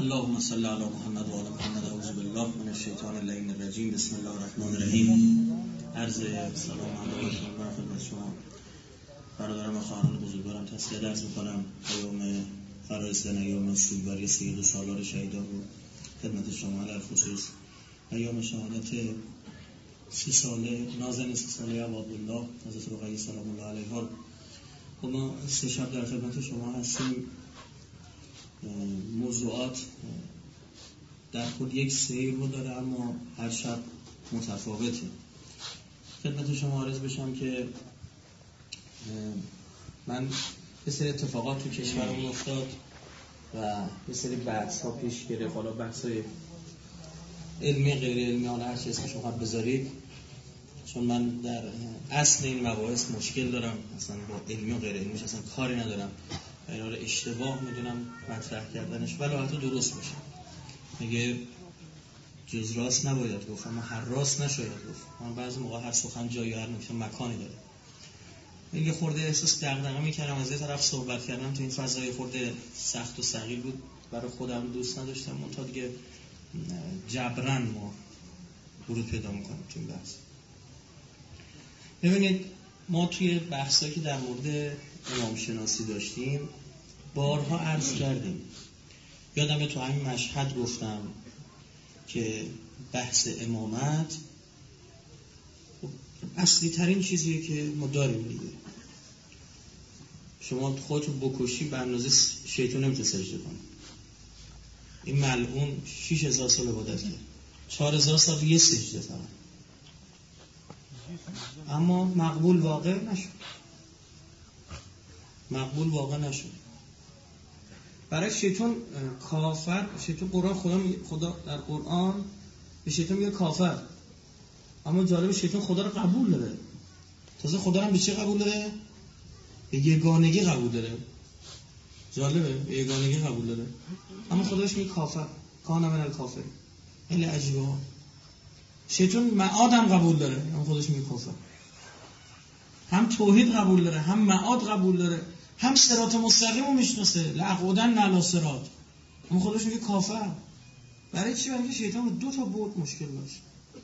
اللهم صل علی محمد و آل محمد. اعوذ بالله من الشیطان اللعین الرجیم. بسم الله الرحمن الرحیم. عرض سلام علیکم خدمت شما برادران و خواهران بزرگوارم. تسلیت عرض می‌کنم ایام فرایض ایام شویبری 32 سالار شهیدان رو خدمت شما، در خصوص ایام شهادت 30 ساله نازنین 30 ساله عبدالله حضرت رقیه سلام الله علیها رو ما 3 شب در خدمت شما هستیم. موضوعات در خود یک سیر رو داره اما هر شب متفاوته. خدمت شما عرض بشم که من یه سری اتفاقات تو کشورمون افتاد و یه سری بحث ها پیش گرفت. حالا بحث های علمی غیر علمی، حالا هر چی اسمش رو بذارید، چون من در اصل این مباحث مشکل دارم، اصلا با علمی و غیر علمیش اصلا کاری ندارم. اینا رو اشتباه میدونم مطرح کردنش، ولی حتی درست باشه. میگه جز راست نباید گفت اما هر راست نشاید گفت. من بعضی موقع هر سخن جایی، هر نکته مکانی داره. میگه خورده احساس دغدغه میکردم از یه طرف صحبت کردم تو این فضای خورده سخت و ثقیل بود برای خودم، دوست نداشتم منتها دیگه جبران ما ورود پیدا میکنیم تو این بحث. ببینید ما توی بحثایی که در مورد امام شناسی داشتیم بارها عرض کردیم. یادمه تو همین مشهد گفتم که بحث امامت اصلی ترین چیزیه که ما داریم دیگه. شما خودتو بکشی به اندازه شیطان نمیتونه سجده کنه. این ملعون 6000 سال عبادت کرد، 4000 سال یه سجده فقط، اما مقبول واقع نشد. برای شیطان کافر، شیطان خدا در قرآن به شیطان میگه کافر، اما جالب شیطان خدا رو قبول داره. تازه خدا رو هم به چه قبول داره؟ به یگانگی قبول داره. جالبه، به یگانگی قبول داره اما خداش میگه کافر، کان من الکافر. خیلی عجیبه ها. شیطان معاد هم قبول داره اما خودش میگه کافر. هم توحید قبول داره، هم معاد قبول داره، هم صراط مستقیم رو میشناسه، لعقودن علی صراط، اما خودش میگه کافر. برای چی؟ برای شیطان به 2 تا بعد مشکل داشت.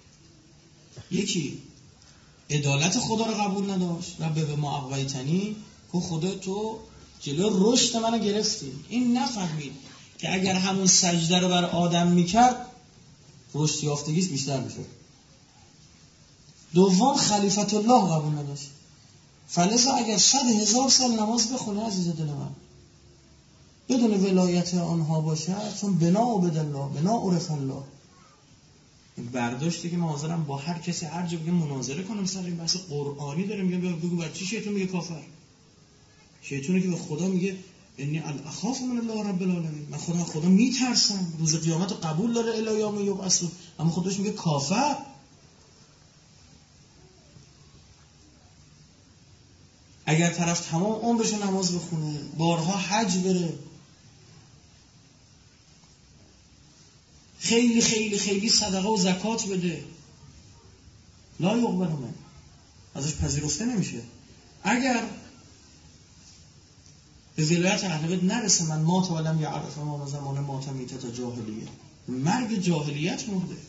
یکی عدالت خدا رو قبول نداشت، رب به ما اغویتنی، که خدا تو جلو رشد منو گرفتی. این نفهمید که اگر همون سجده رو بر آدم میکرد رشد یافتگیش بیشتر میشد. دوم خلیفت الله قبول نداشت. فلذا اگر 100,000 سال نماز بخونه عزیز دل من بدون ولایت آنها باشه، چون بنا عبد الله بنا عرف الله. این برداشتی که من حاضرم با هر کسی هر جا بگم مناظره کنم سر این بحث قرآنی داره. میگم بگو بر چی شیطان میگه کافر؟ شیطانی که به خدا میگه انی اخاف من الله رب العالمین، من خدا میترسم، روز قیامت رو قبول داره الی یوم یبعثون، اما خودش میگه کافر. اگر طرف تمام عمرش نماز بخونه، بارها حج بره، خیلی خیلی خیلی صدقه و زکات بده، لا یقبل منه، ازش پذیرفته نمیشه. اگر به ولایت اهل بیت نرسه، من مات ولم یعرف ما زمان مات میتت جاهلیه، مرگ جاهلیت مرده.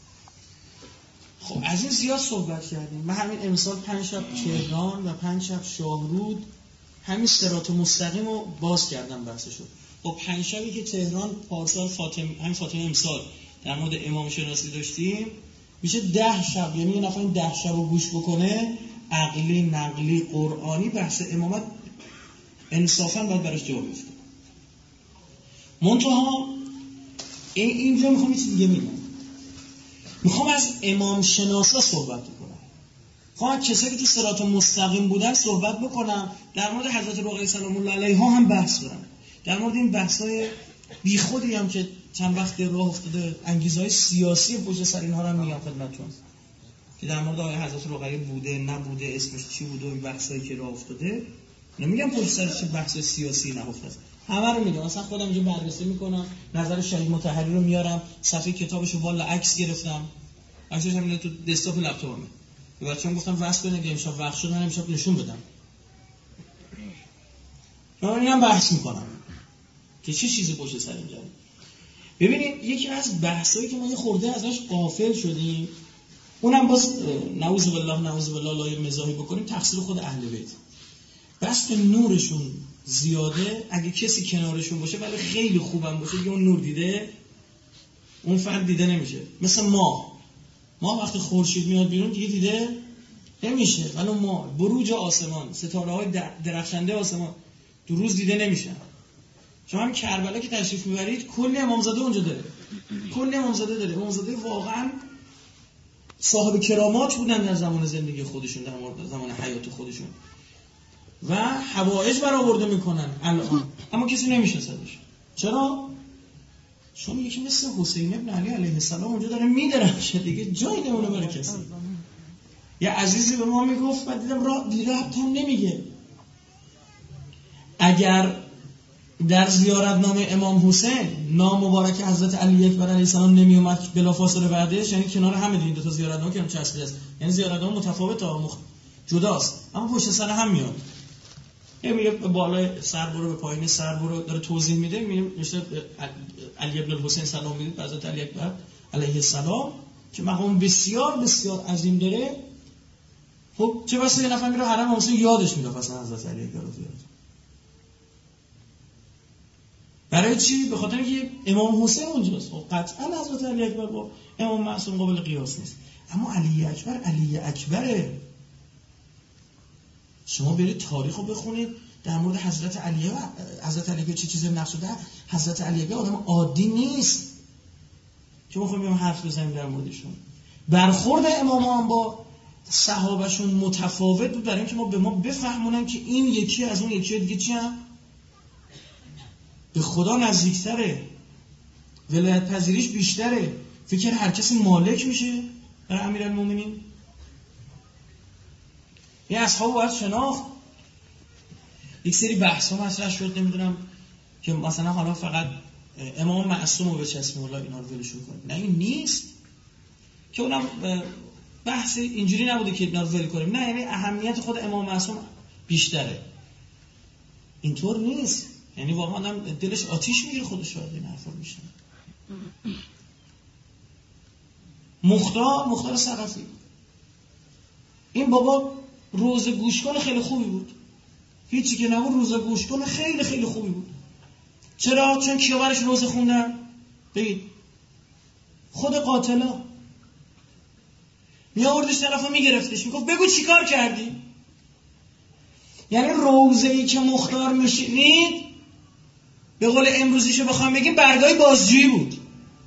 خب از این زیاد صحبت کردیم. من همین امسال 5 شب تهران و 5 شب شاهرود همین صراط مستقیم رو باز کردم بحثشو. خب 5 شبی که تهران پارسال فاطمه امسال در مورد امام شناسی داشتیم میشه 10 شب. یعنی یه نفر این 10 شب رو گوش بکنه، عقلی نقلی قرآنی، بحث امامت انصافا باید براش جواب بیفته. منتها اینجا میخوام یه چیز دیگه میخوام از امام شناسا صحبت بکنم. میخوام از کسایی که تو صراط مستقیم بودن صحبت بکنم. در مورد حضرت رقیه سلام الله علیها هم بحث برم. در مورد این بحث‌های بیخودی هم که چند وقت راه افتاده، انگیزه‌های سیاسی پشت سر اینها رو هم میگم خدمتتون، که در مورد آقای حضرت رقیه بوده نبوده، اسمش چی بوده، این بحثایی که راه افتاده. نمیگم پشت سر چه بحث سیاسی نهفته است، همه رو میگم. مثلا خودم اینجا بررسی میکنم، نظر شهید مطهری رو میارم، صفحه کتابشو والا عکس گرفتم، عکسش هم تو دسکتاپ لپتاپمه. به بچه‌ام گفتم واسه کنه که امشب وقت شد من امشب نشون بدم. من اینم بحث میکنم که چه چیزی پشت سر اینجا. ببینید یکی از بحثایی که ما یه خورده ازش غافل شدیم، اونم باز نعوذ بالله لای مزاحی بکنیم، تقصیر خود اهل بیت. بس که نورشون زیاده، اگه کسی کنارشون باشه ولی خیلی خوبم باشه دیگه اون نور دیده، اون فرد دیده نمیشه. مثل ما وقتی خورشید میاد بیرون دیگه دیده نمیشه، ولی ما بروج آسمان، ستاره های درخشنده آسمان دو روز دیده نمیشن. شما هم کربلا که تشریف میبرید کلی امامزاده اونجا داره، امامزاده واقعا صاحب کرامات بودن در زمان زندگی خودشون، در زمان حیات خودشون و حوائج برآورده میکنن الان، اما کسی نمیشناسدش. چرا؟ چون یکی مثل حسین ابن علی علیه السلام اونجا داره میدرخشه دیگه، جایی نمونه برای کسی. یه عزیزی به ما میگفت، من دیدم ربط هم نمیگه، اگر در زیارتنامه امام حسین نام مبارک حضرت علی اکبر علیه السلام نمی اومد بلافاصله بعدش، یعنی کنار همه دیگه دو تا زیارتنامه که هم چسبیده است، یعنی زیارتنامه متفاوته جداست اما پشت سر هم میاد. میگه بالای سر برو به پایین سر برو، داره توضیح میده، میشه علی ابن الحسین سلام میدید به حضرت علی اکبر علیه السلام که مقام بسیار بسیار عظیم داره. خب چه واسه یه نفر میره حرم حسین یادش میاد اصلا حضرت علی اکبر رو زیارت. برای چی؟ به خاطر اینکه امام حسین اونجاست. خب قطعا حضرت علی اکبر با امام معصوم قابل قیاس نیست، اما علی اکبره. شما برید تاریخ رو بخونید در مورد حضرت علی چه چیزی نقش داره. حضرت علی آدم عادی نیست که ما خواهیم حرف بزنیم در موردشون. برخورد اماما هم با صحابهشون متفاوت بود، برای اینکه به ما بفهمونن که این یکی از اون یکی دیگه چی هم به خدا نزدیکتره، ولایت پذیریش بیشتره، فکر هر کسی مالک میشه برای امیرالمومنین. این اصحاب باید شناخت. یک سری بحث ها مطرح شد، نمیدونم که مثلا حالا فقط امام معصوم رو بچسبیم والله اینا رو ولشون کنیم، نه این نیست که اونم بحث اینجوری نبوده که اینا رو ول کنیم، نه، یعنی اهمیت خود امام معصوم بیشتره. اینطور نیست، یعنی واقعا هم دلش آتیش میگیره خودش وارد این حرفا میشه. مختار ثقفی، این بابا روزه گوشکن خیلی خوبی بود، هیچی که نبود روزه گوشکن خیلی خیلی خوبی بود. چرا؟ چون کیا برش روزه خوندن؟ بگید خود قاتلا می آوردش طرفا میگرفتش، میگفت بگو چی کار کردی. یعنی روزه‌ای که مختار میشینید به قول امروزیشو بخوام بگیم برگای بازجویی بود.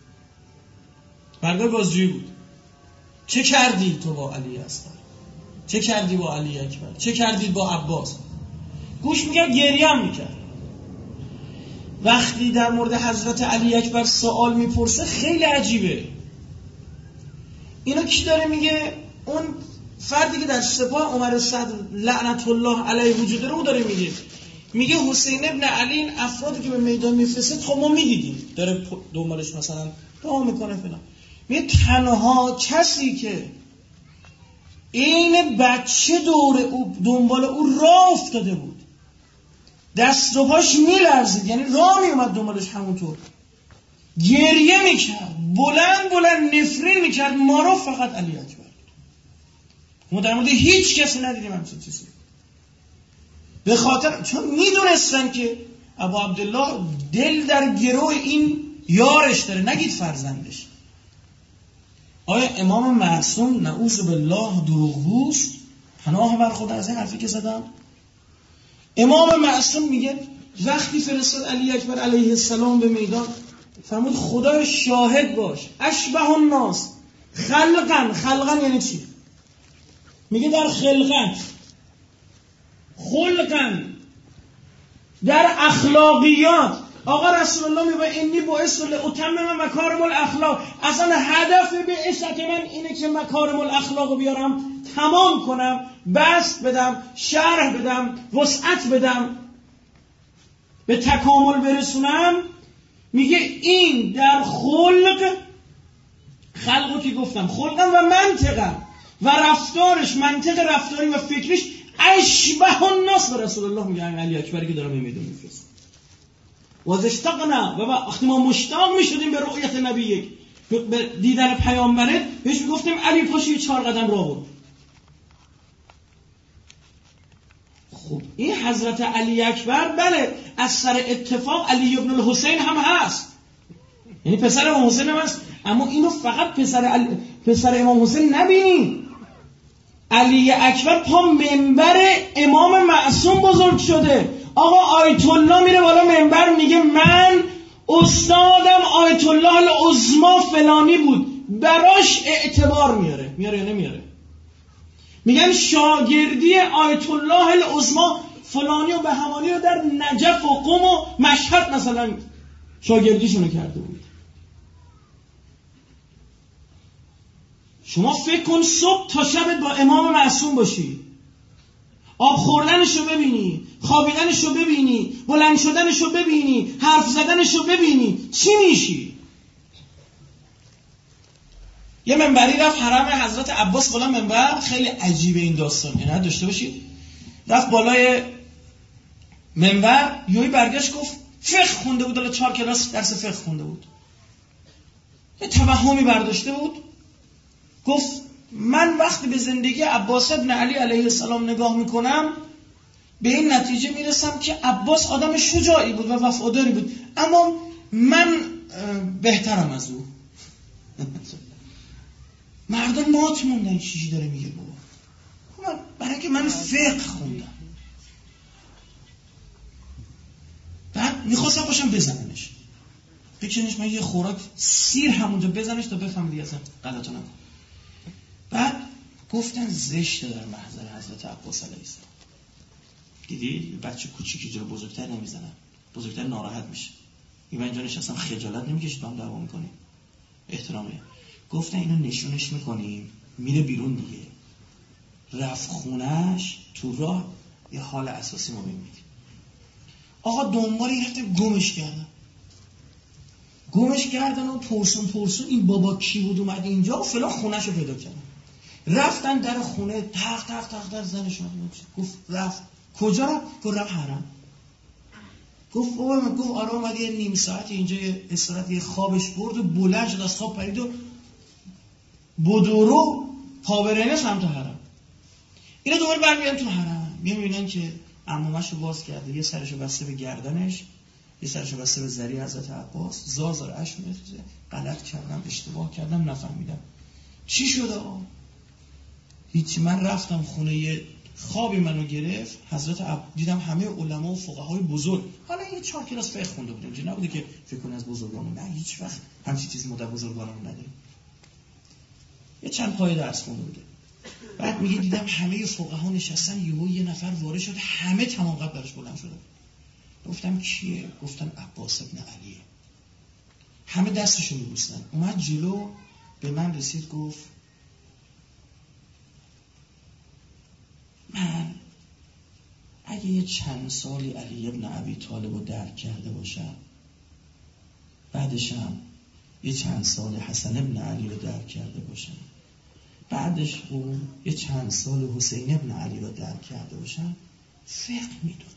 چه کردی تو با علی اصغر؟ چه کردی با علی اکبر؟ چه کردی با عباس؟ گوش میکرد، گریه هم میکرد. وقتی در مورد حضرت علی اکبر سوال میپرسه خیلی عجیبه. اینو کی داره میگه؟ اون فردی که در سپاه عمر صدر لعنت الله علیه وجود رو داره میگه حسین ابن علی این افرادی که به میدان میفرسته خب ما میدیدیم داره دنبالش مثلا دعا میکنه فلان. میگه تنها کسی که این بچه دنبال او راه افتاده بود، دست و پاش میلرزید، یعنی راه میومد دنبالش، همونطور گریه میکرد، بلند نفرین میکرد، ما رو فقط علی اکبر. ما در مورد هیچ کسی ندیدیم همچین چیزی، به خاطر چون میدونستن که ابو عبدالله دل در گروه این یارش داره، نگید فرزندش. آیا امام معصوم نعوذ بالله دروغگوست؟ پناه بر خدا از این حرفی که زدم. امام معصوم میگه وقتی فرستاد علی اکبر علیه السلام به میدان، فرمود خدا شاهد باش اشبه الناس خلقن یعنی چی؟ میگه در خلقت، خلقن، در اخلاقیات. آقا رسول الله میگه انی بعثت لاتمم مکارم الاخلاق. اصلا هدف بعثت من اینه که مکارم الاخلاق رو بیارم، تمام کنم، بسط بدم، شرح بدم، وسعت بدم، به تکامل برسونم. میگه این در خلقو که گفتم، خلقم و منطقم و رفتارش، منطق رفتاری و فکریش اشبه الناس به رسول الله. میگه علی اکبری که دارم میدون میفرست. و اشتقنا و وقتی ما مشتاق میشدیم به رؤیت نبی، به دیدن پیامبرت، بهش میگفتیم علی پاشو 4 قدم راه برو. خب این حضرت علی اکبر بله از سر اتفاق علی ابن الحسین هم هست، یعنی پسر امام حسین هم هست، اما اینو فقط پسر امام حسین نبینیم. علی اکبر پا منبر امام معصوم بزرگ شده. آقا آیت الله میره بالا منبر میگه من استادم آیت الله العظما فلانی بود، براش اعتبار میاره یا نمیاره؟ میگن شاگردی آیت الله العظما فلانی و بهمانی رو در نجف و قم و مشهد مثلا شاگردیشونو کرده بود. شما فکر کن صبح تا شب با امام معصوم باشی، آب خوردنشو ببینی، خوابیدنشو ببینی، بلند شدنشو ببینی، حرف زدنشو ببینی، چی میشی؟ یه منبری رفت حرم حضرت عباس بالا منبر، خیلی عجیبه این داستان، یعنی داشته باشید. رفت بالای منبر، یوی برگشت گفت فقه خونده بود، حالا 4 کلاس درس فقه خونده بود، یه توهمی برداشته بود، گفت من وقتی به زندگی عباس ابن علی علیه السلام نگاه میکنم به این نتیجه میرسم که عباس آدم شجاعی بود و وفاداری بود، اما من بهترم از او. مردم مات موندن، چیزی داره میگه بابا؟ برای اینکه من فقه خوندم. بعد میخواستم باشم بزننش، بکنش من یه خوراک سیر همونجا بزنش تا بفهم دیگه اصلا غلطو نکنم. بعد گفتن زشته در محضر حضرت عباس علیه السلام. دیدی بچه کوچیکی جلو بزرگتر نمیزنن، بزرگتر ناراحت میشه. این من اینجا نشستم خجالت نمیکشید با هم دعوا میکنیم؟ احترامه. گفتن اینو نشونش میکنیم میره بیرون دیگه. رفت خونش، تو راه یه حال اساسی ما میبینیم. آقا دنبال این رفتن گمش کردن و پرسون این بابا کی بود اومد اینجا و فلان، خونش رو پیدا کردن. رفتن در خونه، تق در زنش گفت رفت کجا رفت؟ گفت رفت حرم. گفت آره اومد یه نیم ساعت اینجا یه استراحت، یه خوابش برد و بلند شد از خواب پرید و بدورو پاورینه سمت حرم. اینا دوباره برمیان تو حرم، میبینن که عمومش رو باز کرده، یه سرشو بسته به گردنش، یه سرشو بسته به زری حضرت عباس، زار اشک میریزه، غلط کردم، اشتباه کردم، نفهمیدم چی شده. هیچ، من رفتم خونه، یه خوابی منو گرفت، دیدم همه علما و فقهای بزرگ، حالا یه 4 کلاس فقه خونده بودیم، اینجوری نبوده که فکر کنه از بزرگامون، نه هیچ وقت همچین چیزی مدت بزرگانمون نداریم، یه چند پای درس خونده بوده. بعد میگه دیدم همه فقها نشستن، یه نفر وارد شد، همه تمام قد برش بلند شدن. گفتم کیه؟ گفتن عباس ابن علیه. همه دستشو میبوسن. اومد جلو به من رسید، گفت من اگه یه چند سالی علی ابن ابی طالب رو درک کرده باشم، بعدش هم یه چند سال حسن ابن علی رو درک کرده باشم، بعدش یه چند سال حسین ابن علی رو درک کرده باشم، فقه میدونم.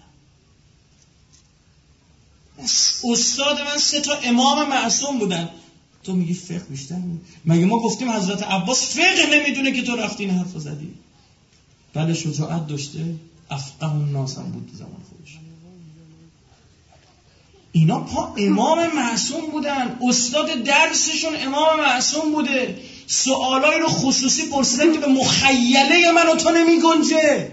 استاد من 3 تا امام معصوم بودن، تو میگی فقه بیشتر؟ مگه ما گفتیم حضرت عباس فقه نمیدونه که تو رفتی این حرف زدی؟ بله شجاعت داشته، افقه الناس هم بود زمان خودش. اینا پا امام معصوم بودن، استاد درسشون امام معصوم بوده، سوالایی رو خصوصی پرسیدن که به مخیله من و تو نمیگنجه،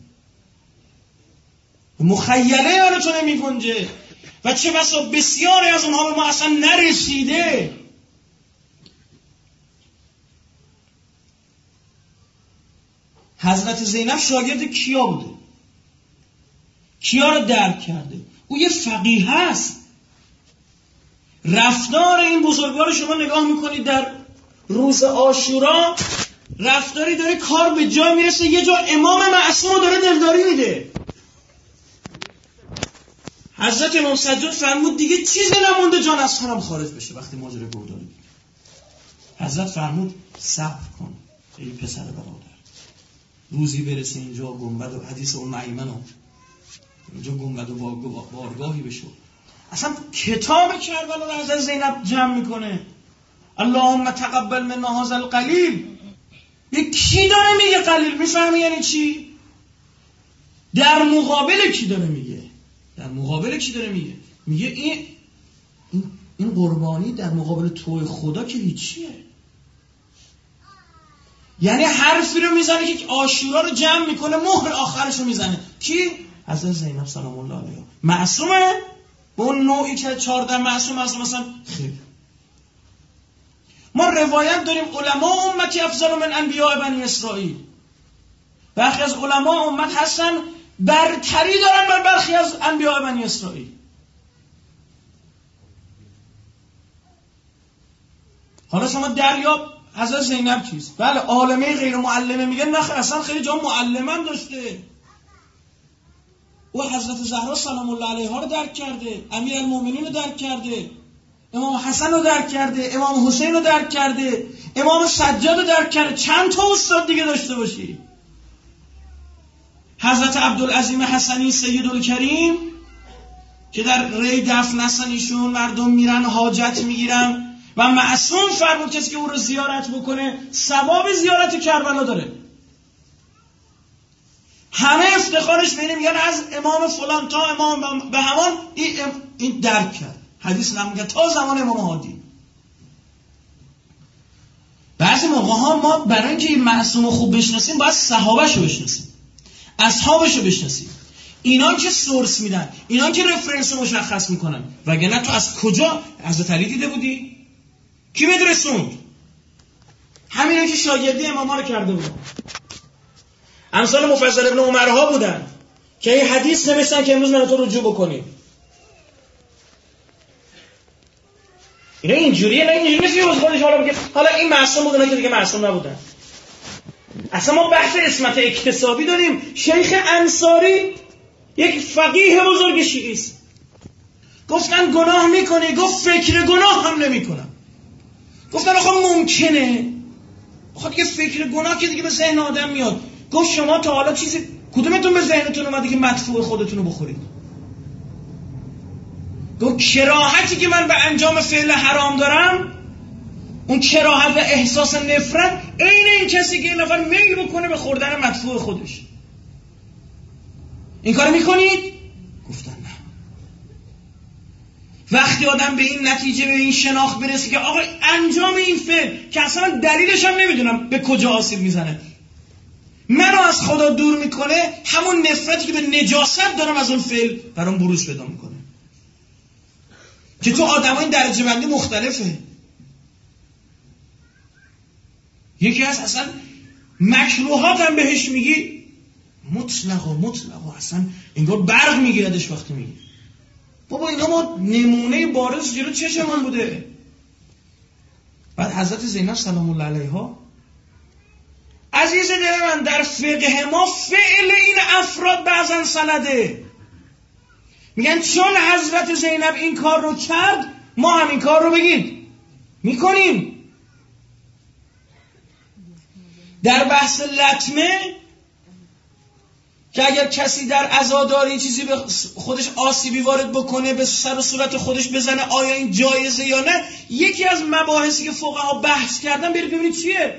مخیله من و تو نمیگنجه، و چه بسا بسیاری از اونها به ما اصلا نرسیده. حضرت زینب شاگرد کیا بوده؟ کیا رو درک کرده؟ او یه فقیه هست. رفتار این بزرگوار رو شما نگاه میکنید در روز عاشورا، رفتاری داره کار به جای میرسه، یه جا امام معصوم رو داره دلداری میده. حضرت امام سجاد فرمود دیگه چیزی نمونده جان از حرم خارج بشه وقتی ماجرا گوداری. حضرت فرمود صبر کن ای پسر برادر، روزی برسه اینجا گنبد و حدیث اون معیمن اینجا گنبد و بارگاهی بشه، اصلا کتاب کربلا رو حضرت زینب جمع میکنه. اللهم تقبل منا هذا القلیل. یک کی داره میگه قلیل؟ میفهمی یعنی چی؟ در مقابل کی داره میگه؟ در مقابل کی داره میگه؟ میگه این قربانی در مقابل توی خدا که هیچیه. یعنی حرفی رو میزنه که عاشورا رو جمع میکنه، مهر آخرش رو میزنه. کی؟ حضرت زینب سلام الله علیها. معصومه؟ به اون نوعی که 14 معصوم مثلا خیر. ما روایت داریم علما امتی افضل من انبیاء بنی اسرائیل. برخی از علما امت هستن برتری دارن بر برخی از انبیاء بنی اسرائیل. حالا شما دریاب حضرت زینب چیست؟ بله عالمه غیر معلمه میگن نه اصلا خیلی جا معلمم داشته. او حضرت زهرا سلام الله علیها رو درک کرده، امیرالمومنین رو درک کرده، امام حسن رو درک کرده، امام حسین رو درک کرده، امام سجاد رو درک کرده. چند تا استاد دیگه داشته باشی؟ حضرت عبدالعظیم حسنی سیدالکریم که در ری دفن هستن ایشون، مردم میرن حاجت میگیرن و معصوم فرمود کسی که او رو زیارت بکنه ثواب زیارت کربلا داره. همه افتخارش بینه میگن از امام فلان تا امام به همان این درک کرد. حدیث نمیگه تا زمان امام هادی. بعضی موقع ها ما برای اینکه این معصوم رو خوب بشناسیم باید صحابه‌شو بشناسیم، اصحابشو بشناسیم. اینا که سورس میدن، اینا که رفرنس رو مشخص میکنن. وگرنه تو از کجا حضرت علی دیده بودی؟ کی بهت رسوند؟ همینا که شاگردی اماما رو کرده بودن. امثال مفضل ابن عمرها بودن که این حدیث نوشتن که امروز من تو رجوع بکنیم. اینا اینجوریه، نه اینجوری نیست که خودش حالا بگه حالا این معصوم بودن که دیگه معصوم نبودن. اصلا ما بحث عصمت اکتسابی داریم. شیخ انصاری یک فقیه بزرگ شیعی است. گفتن گناه میکنی؟ گفت فکر گناه هم نمیکنم. گفتن آخه ممکنه؟ آخه دیگه فکر گناه که دیگه به ذهن آدم میاد. گفت شما تا حالا چیزی کدومتون به ذهنتون اومده که مدفوع خودتون رو بخورید؟ گفت کراهتی که من به انجام فعل حرام دارم، اون کراهت و احساس نفرت عین این کسی که یه نفر میل بکنه به خوردن مدفوع خودش. این کار میکنید؟ گفتن نه. وقتی آدم به این نتیجه، به این شناخت برسه که آقا انجام این فعل که اصلا دلیلش هم نمیدونم به کجا آسیب میزنه، منو از خدا دور میکنه، همون نفرتی که به نجاست دارم از اون فعل برام بروز پیدا میکنه. که تو آدم های درجه بندی مختلفه. یکی از اصلا مکروهات هم بهش میگی مطلق اصلا انگار برق میگیردش وقتی میگی. بابا اینا ما نمونه بارز جلو چشمون بوده. بعد حضرت زینب سلام الله علیها، عزیز دل من، در فقه ما فعل این افراد بعضا سنده. میگن چون حضرت زینب این کار رو کرد ما هم این کار رو بگید میکنیم. در بحث لطمه که اگر کسی در عزاداری چیزی به خودش آسیبی وارد بکنه، به سر و صورت خودش بزنه، آیا این جایزه یا نه، یکی از مباحثی که فقها بحث کردن برید ببینید چیه.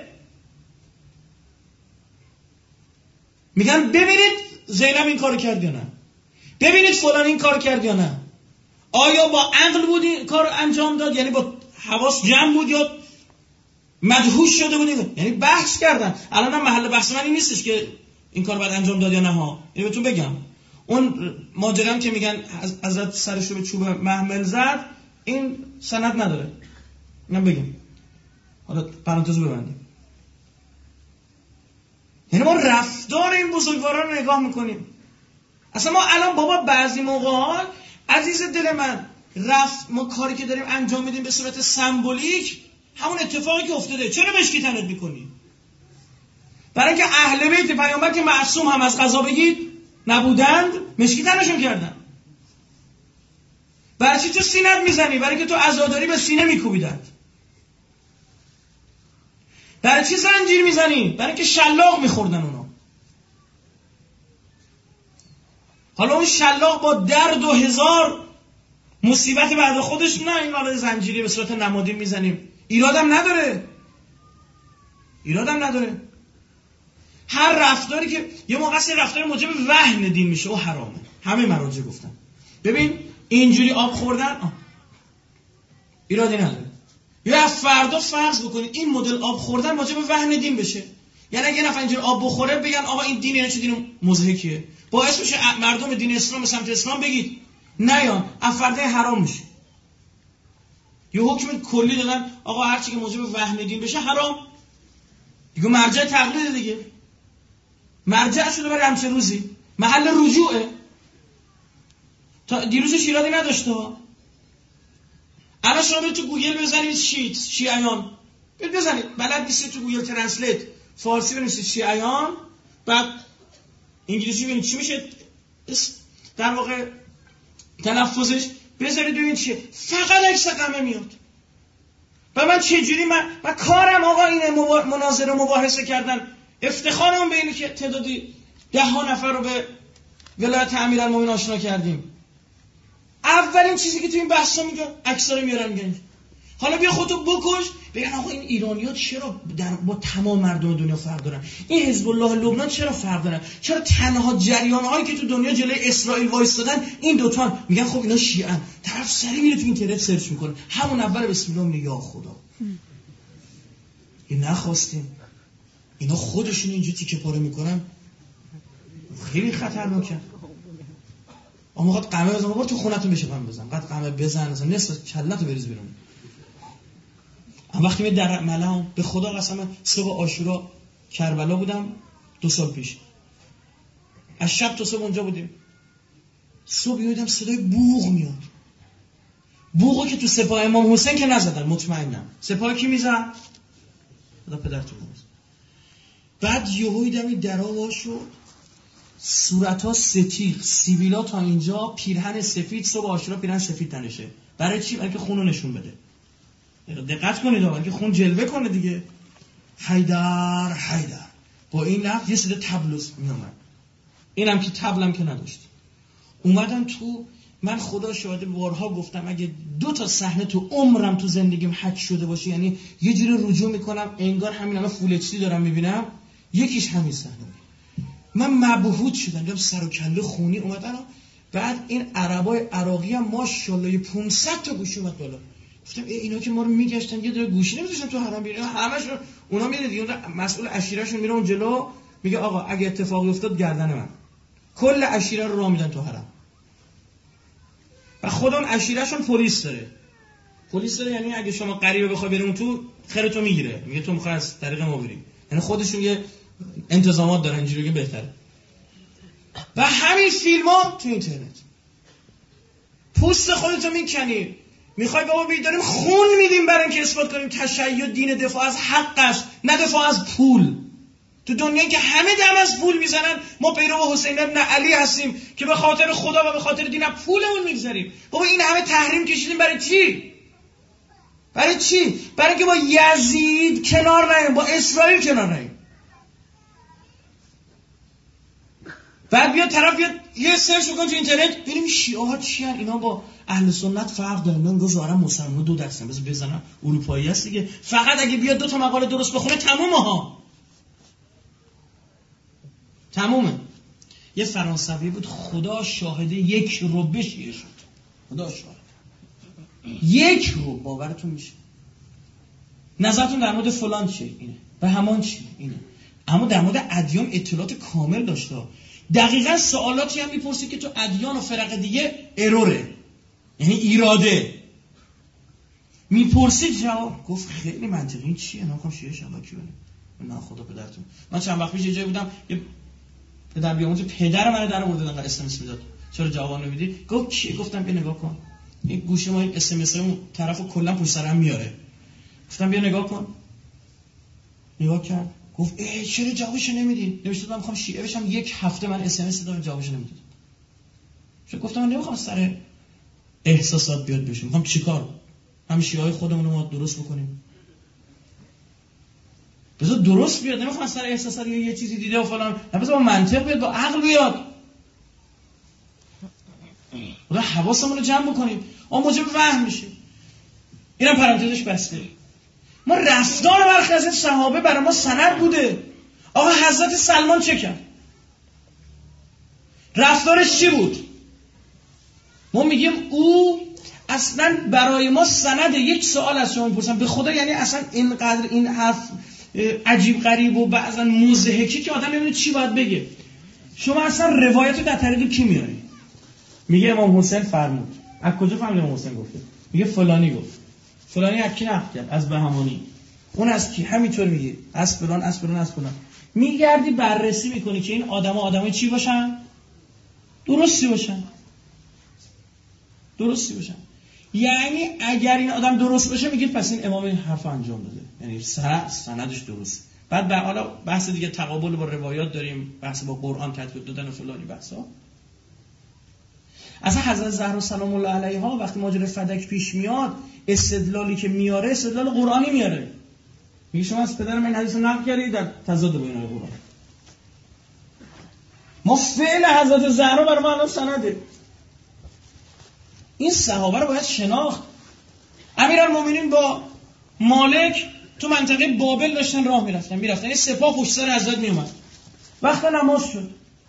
میگن ببینید زینب این کارو کرد یا نه، ببینید فلان این کار کرد یا نه، آیا با عقل بود این کار انجام داد، یعنی با حواس جمع بود یا مدهوش شده بود. یعنی بحث کردن. الان محل بحث من این نیستش که این کار باید انجام داد یا نه ها. اینو بهتون بگم، اون ماجرام که میگن حضرت سرش رو به چوب محمل زد، این سند نداره. اینم بگم، حالا پرانتز ببندیم. یعنی ما رفتار این بزرگواران رو نگاه میکنیم. اصلا ما الان بابا بعضی موقع عزیز دل من ما کاری که داریم انجام میدیم به صورت سمبولیک، همون اتفاقی که افتاده. چرا مشکی تنت میکنی؟ برای اینکه اهل بیت پیامبر که معصوم هم از قضا بگید نبودند، مشکی تنشون کردن. برای چی تو سینت میزنی؟ برای اینکه تو عزاداری به سینه میکوبیدند. برای چی زنجیر میزنی؟ برای اینکه شلاق میخوردن اونا. حالا اون شلاق با درد و هزار مصیبت بعد خودش نه، این حالا زنجیری به صورت نمادی میزنیم، ایرادم نداره. هر رفتاری که یه موقع این رفتار موجب وهن دین میشه او حرامه. همه مراجع گفتن ببین اینجوری آب خوردن ایرادی نداره. یا فردا فرض بکنید این مدل آب خوردن موجب وهن دین بشه، یعنی اگه نفر اینجوری آب بخوره بگن آقا این دین یعنی چه دین مضحکیه، باعث میشه مردم دین اسلام به سمت اسلام بگید نیان، افرده حرام میشه. یه حکم کلی دادن آقا هر چی که موجب وهن دین بشه حرام دیگه، مرجع تقلید دیگه، مرجع شده برای همچه روزی، محل رجوعه. تا دیروزش ایرادی نداشته ها. الان شما برید تو گوگل بزنید شیعیان، بزنید بلد نیستید تو گوگل ترنسلیت فارسی بنویسید شیعیان، بعد انگلیسی ببینید چی میشه در واقع تلفظش، بذارید ببینید چیه، فقط عکس قمه میاد. و من چجوری من کارم آقا اینه مناظره و مباحثه کردن، افتخارم به اینه که تعدادی 10 نفر رو به ولایت امیرالمومنین آشنا کردیم. اولین چیزی که تو این بحثا میگن عکس‌ها رو میارن میگن حالا بیا خودتو بکش، بگن آقا این ایرانی‌ها چرا با تمام مردم دنیا فرق دارن، این حزب الله لبنان چرا فرق دارن، چرا تنها جریان‌هایی که تو دنیا جلوی اسرائیل وایستادن این دوتا، میگن خب اینا شیعه‌ان. طرف سری میره تو اینترنت سرچ میکنه، همون اول بسم الله میگه یا خدا این نخواستیم، اینا خودشون اینجوری تیکه پاره میکنن، خیلی خطرناکه. اما وقت قمه بزن، برو تو خونتون بشه قمه بزن، بعد قمه بزن مثلا نصف کله‌تو بریز بیرون. وقتی می در ملام به خدا قسم صبح عاشورا کربلا بودم 2 سال پیش، از شب تا صبح اونجا بودیم. صبح یادم صدای بوق میاد، بوقو که تو سپاه امام حسین که نزدن مطمئنم، سپاه کی میزد؟ خدا پدرتون بود. بعد یهو دیدم این درا وا شد، صورت‌ها ستیغ، سیبیلا تا اینجا، پیرهن سفید، صبح عاشورا پیرهن سفید تنشه. برای چی؟ برای که خونو نشون بده. دقت کنید آقا که خون جلوه کنه دیگه. حیدر با این لفظ یه صدا تبلوس میومد، اینم که تبلم که نداشت. اومدم تو، من خدا شاهد بارها گفتم اگه 2 تا صحنه تو عمرم تو زندگیم حک شده باشه، یعنی یه جوری رجوع میکنم انگار همین الان فول اچ دی دارم میبینم، یکیش همین صحنه. من مبهوت شدم، دیدم سر و کله خونی اومدن. بعد این عربای عراقی هم ماشاءالله 500 تا گوشی اومد بالا. گفتم اینا که ما رو میگشتن یه دونه گوشی نمیذاشتن تو حرم بیرون، همشون اونا میره دیگه، مسئول عشیرهشون میره اون جلو میگه آقا اگه اتفاقی افتاد گردن من، کل عشیره رو راه میدن تو حرم. و خود اون عشیرهشون پلیس داره یعنی اگه شما غریبه بخوای بریم تو خیرتو میگیره، میگه تو میخوای از طریق ما بری، یعنی خودشون یه انتظامات دارن اینجوری که بهتره. و همین فیلم‌ها تو اینترنت پوست خودتو میکنی، میخوای بابا داریم خون میدیم برای اینکه اثبات کنیم تشیع دین دفاع از حقش نه دفاع از پول. تو دنیایی که همه دم از پول میزنن، ما پیرو حسین ابن علی هستیم که به خاطر خدا و به خاطر دین پولمون میگذاریم. بابا این همه تحریم کشیدیم برای چی؟ برای اینکه با یزید کنار نیم، با اسرائیل کنار نیم. بعد بیا طرف یه سرچ بکن تو اینترنت ببینیم شیعه ها چی ان، اینا با اهل سنت فرق دارن، من گفتم مسلمان 2 دستن بس بزنن اروپایی است دیگه، فقط اگه بیاد 2 تا مقاله درست بخونه تمومه. یه فرانسوی بود خدا شاهد 1 ربع شیعه شد، خدا شاهد 1 ربع. باورتون میشه؟ نظرتون در مورد فلان چیه؟ اینه. و همان چیه؟ اینه. اما در مورد ادیان اطلاعات کامل داشته، دقیقاً سوالاتی هم میپرسید که تو ادیان و فرق دیگه اروره، یعنی ایراده. میپرسید جواب گفت خیلی منطقی، این چیه؟ نمیخوام شیعه شم کی بنه. نه خدا پدرتون. من چند وقت پیش یه جایی بودم، یه پدر بیاموز پدر من در آورد انقدر اس ام اس میداد، چرا جواب نمیدی؟ گفت کی؟ گفتم بیا نگاه کن، این گوشه ما این اس ام اس اون طرفو کلا پشت سر هم میاره. گفتم بیا نگاه کن. نگاه کرد گفت چرا جوابشو نمیدی؟ نوشتم میخوام شیعه بشم، 1 هفته من اس ام اس دادم جوابشو نمیداد. گفتم من نمیخوام سر احساسات بیاد بشم، میخوام چیکار؟ همین شیعه‌های خودمون رو ما درست بکنیم. بذار درست بیاد، نمیخوام سر احساسات یه چیزی دیده و فلان، بذار با منطق بیاد، با عقل بیاد. خدا حواسمون رو جمع بکنیم. موجب وهم میشه. اینم پرانتزش بسته. ما رفتار برخی از این صحابه برای ما سند بوده. آقا حضرت سلمان چه کرد؟ رفتارش چی بود؟ ما میگیم او اصلا برای ما سند. یک سوال از شما میپرسم به خدا، یعنی اصلا اینقدر این حرف عجیب غریب و بعضا مضحکی که آدم نمیدونه چی باید بگه. شما اصلا روایت رو در طریق کی میاری؟ میگه امام حسین فرمود. از کجا فهمیدی امام حسین گفته؟ میگه فلانی گفت. فلانی از کی نقل کرد؟ از بهمانی. اون از کی؟ همینطور میگه از فلان. میگردی بررسی میکنی که این آدمای چی باشن؟ درستی باشن. یعنی اگر این آدم درست باشه میگید پس این امام این حرف انجام داده، یعنی سندش درست. بعد حالا بحث دیگه تقابل با روایات داریم، بحث با قرآن تطبیق دادن و فلانی بحثا. اصلا حضرت زهرا سلام الله علیها وقتی ماجرای فدک پیش میاد، استدلالی که میاره استدلال قرآنی میاره. میگه شما از پدرم این حدیث رو نقل کردید در تضاد با این قرآن. ما فعل حضرت زهرا برای ما الان سنده. این صحابه رو باید شناخت. امیرالمومنین با مالک تو منطقه بابل داشتن راه میرفتن. این سپاه پشت سر حضرت میومد. وقت نماز شد.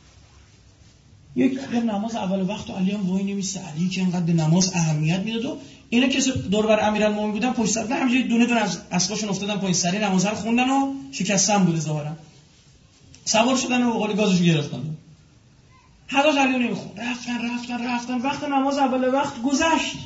یک نماز اول وقت علی هم وای نمیسته. علی که اینقدر به نماز اهمیت میداد و اینا که دور بر امیرالمومنین بودن پشت سر همینجوری دونه از اسباشون افتادن پایین، سری نماز رو خوندن و شکستن بوده ظاهرا. سوار شدن و قال گازشو گرفتن. حضرت علی نمیخوند. رفتن وقت نماز اول وقت گذشت.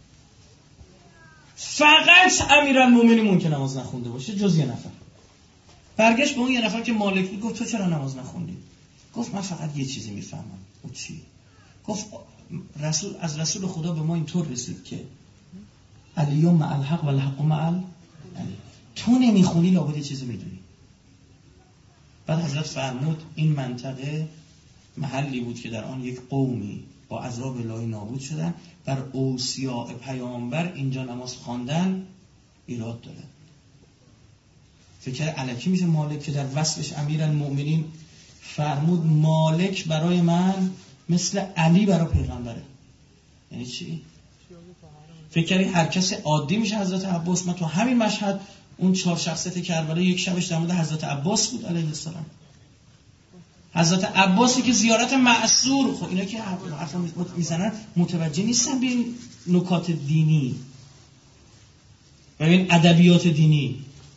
فقط امیرالمومنین ممکن نماز نخونده باشه جز یه نفر. برگشت به اون یه نفر که مالک بود گفت تو چرا نماز نخوندی؟ گفت من فقط یه چیزی میفهمم. او چی؟ گفت از رسول خدا به ما اینطور رسید که علی مع الحق و الحق مع علی. تو نمیخونی لابد یه چیزی میدونی. بعد حضرت فرمود این منطقه محلی بود که در آن یک قومی با عذاب الهی نابود شدن، بر اوصیاء پیامبر اینجا نماز خواندن ایراد داره. فکر الکی میشه مالک که در وصفش امیرالمومنین فرمود مالک برای من مثل علی برای پیغمبره. یعنی چی؟ فکر هر کس عادی میشه حضرت عباس. من تو همین مشهد اون 4 شخصیت کربلا یک شبش در مورد حضرت عباس بود علیه السلام. حضرت عباسی که زیارت معصور، خب اینا که حرف میزنن متوجه نیستن به این نکات دینی و این ادبیات دینی.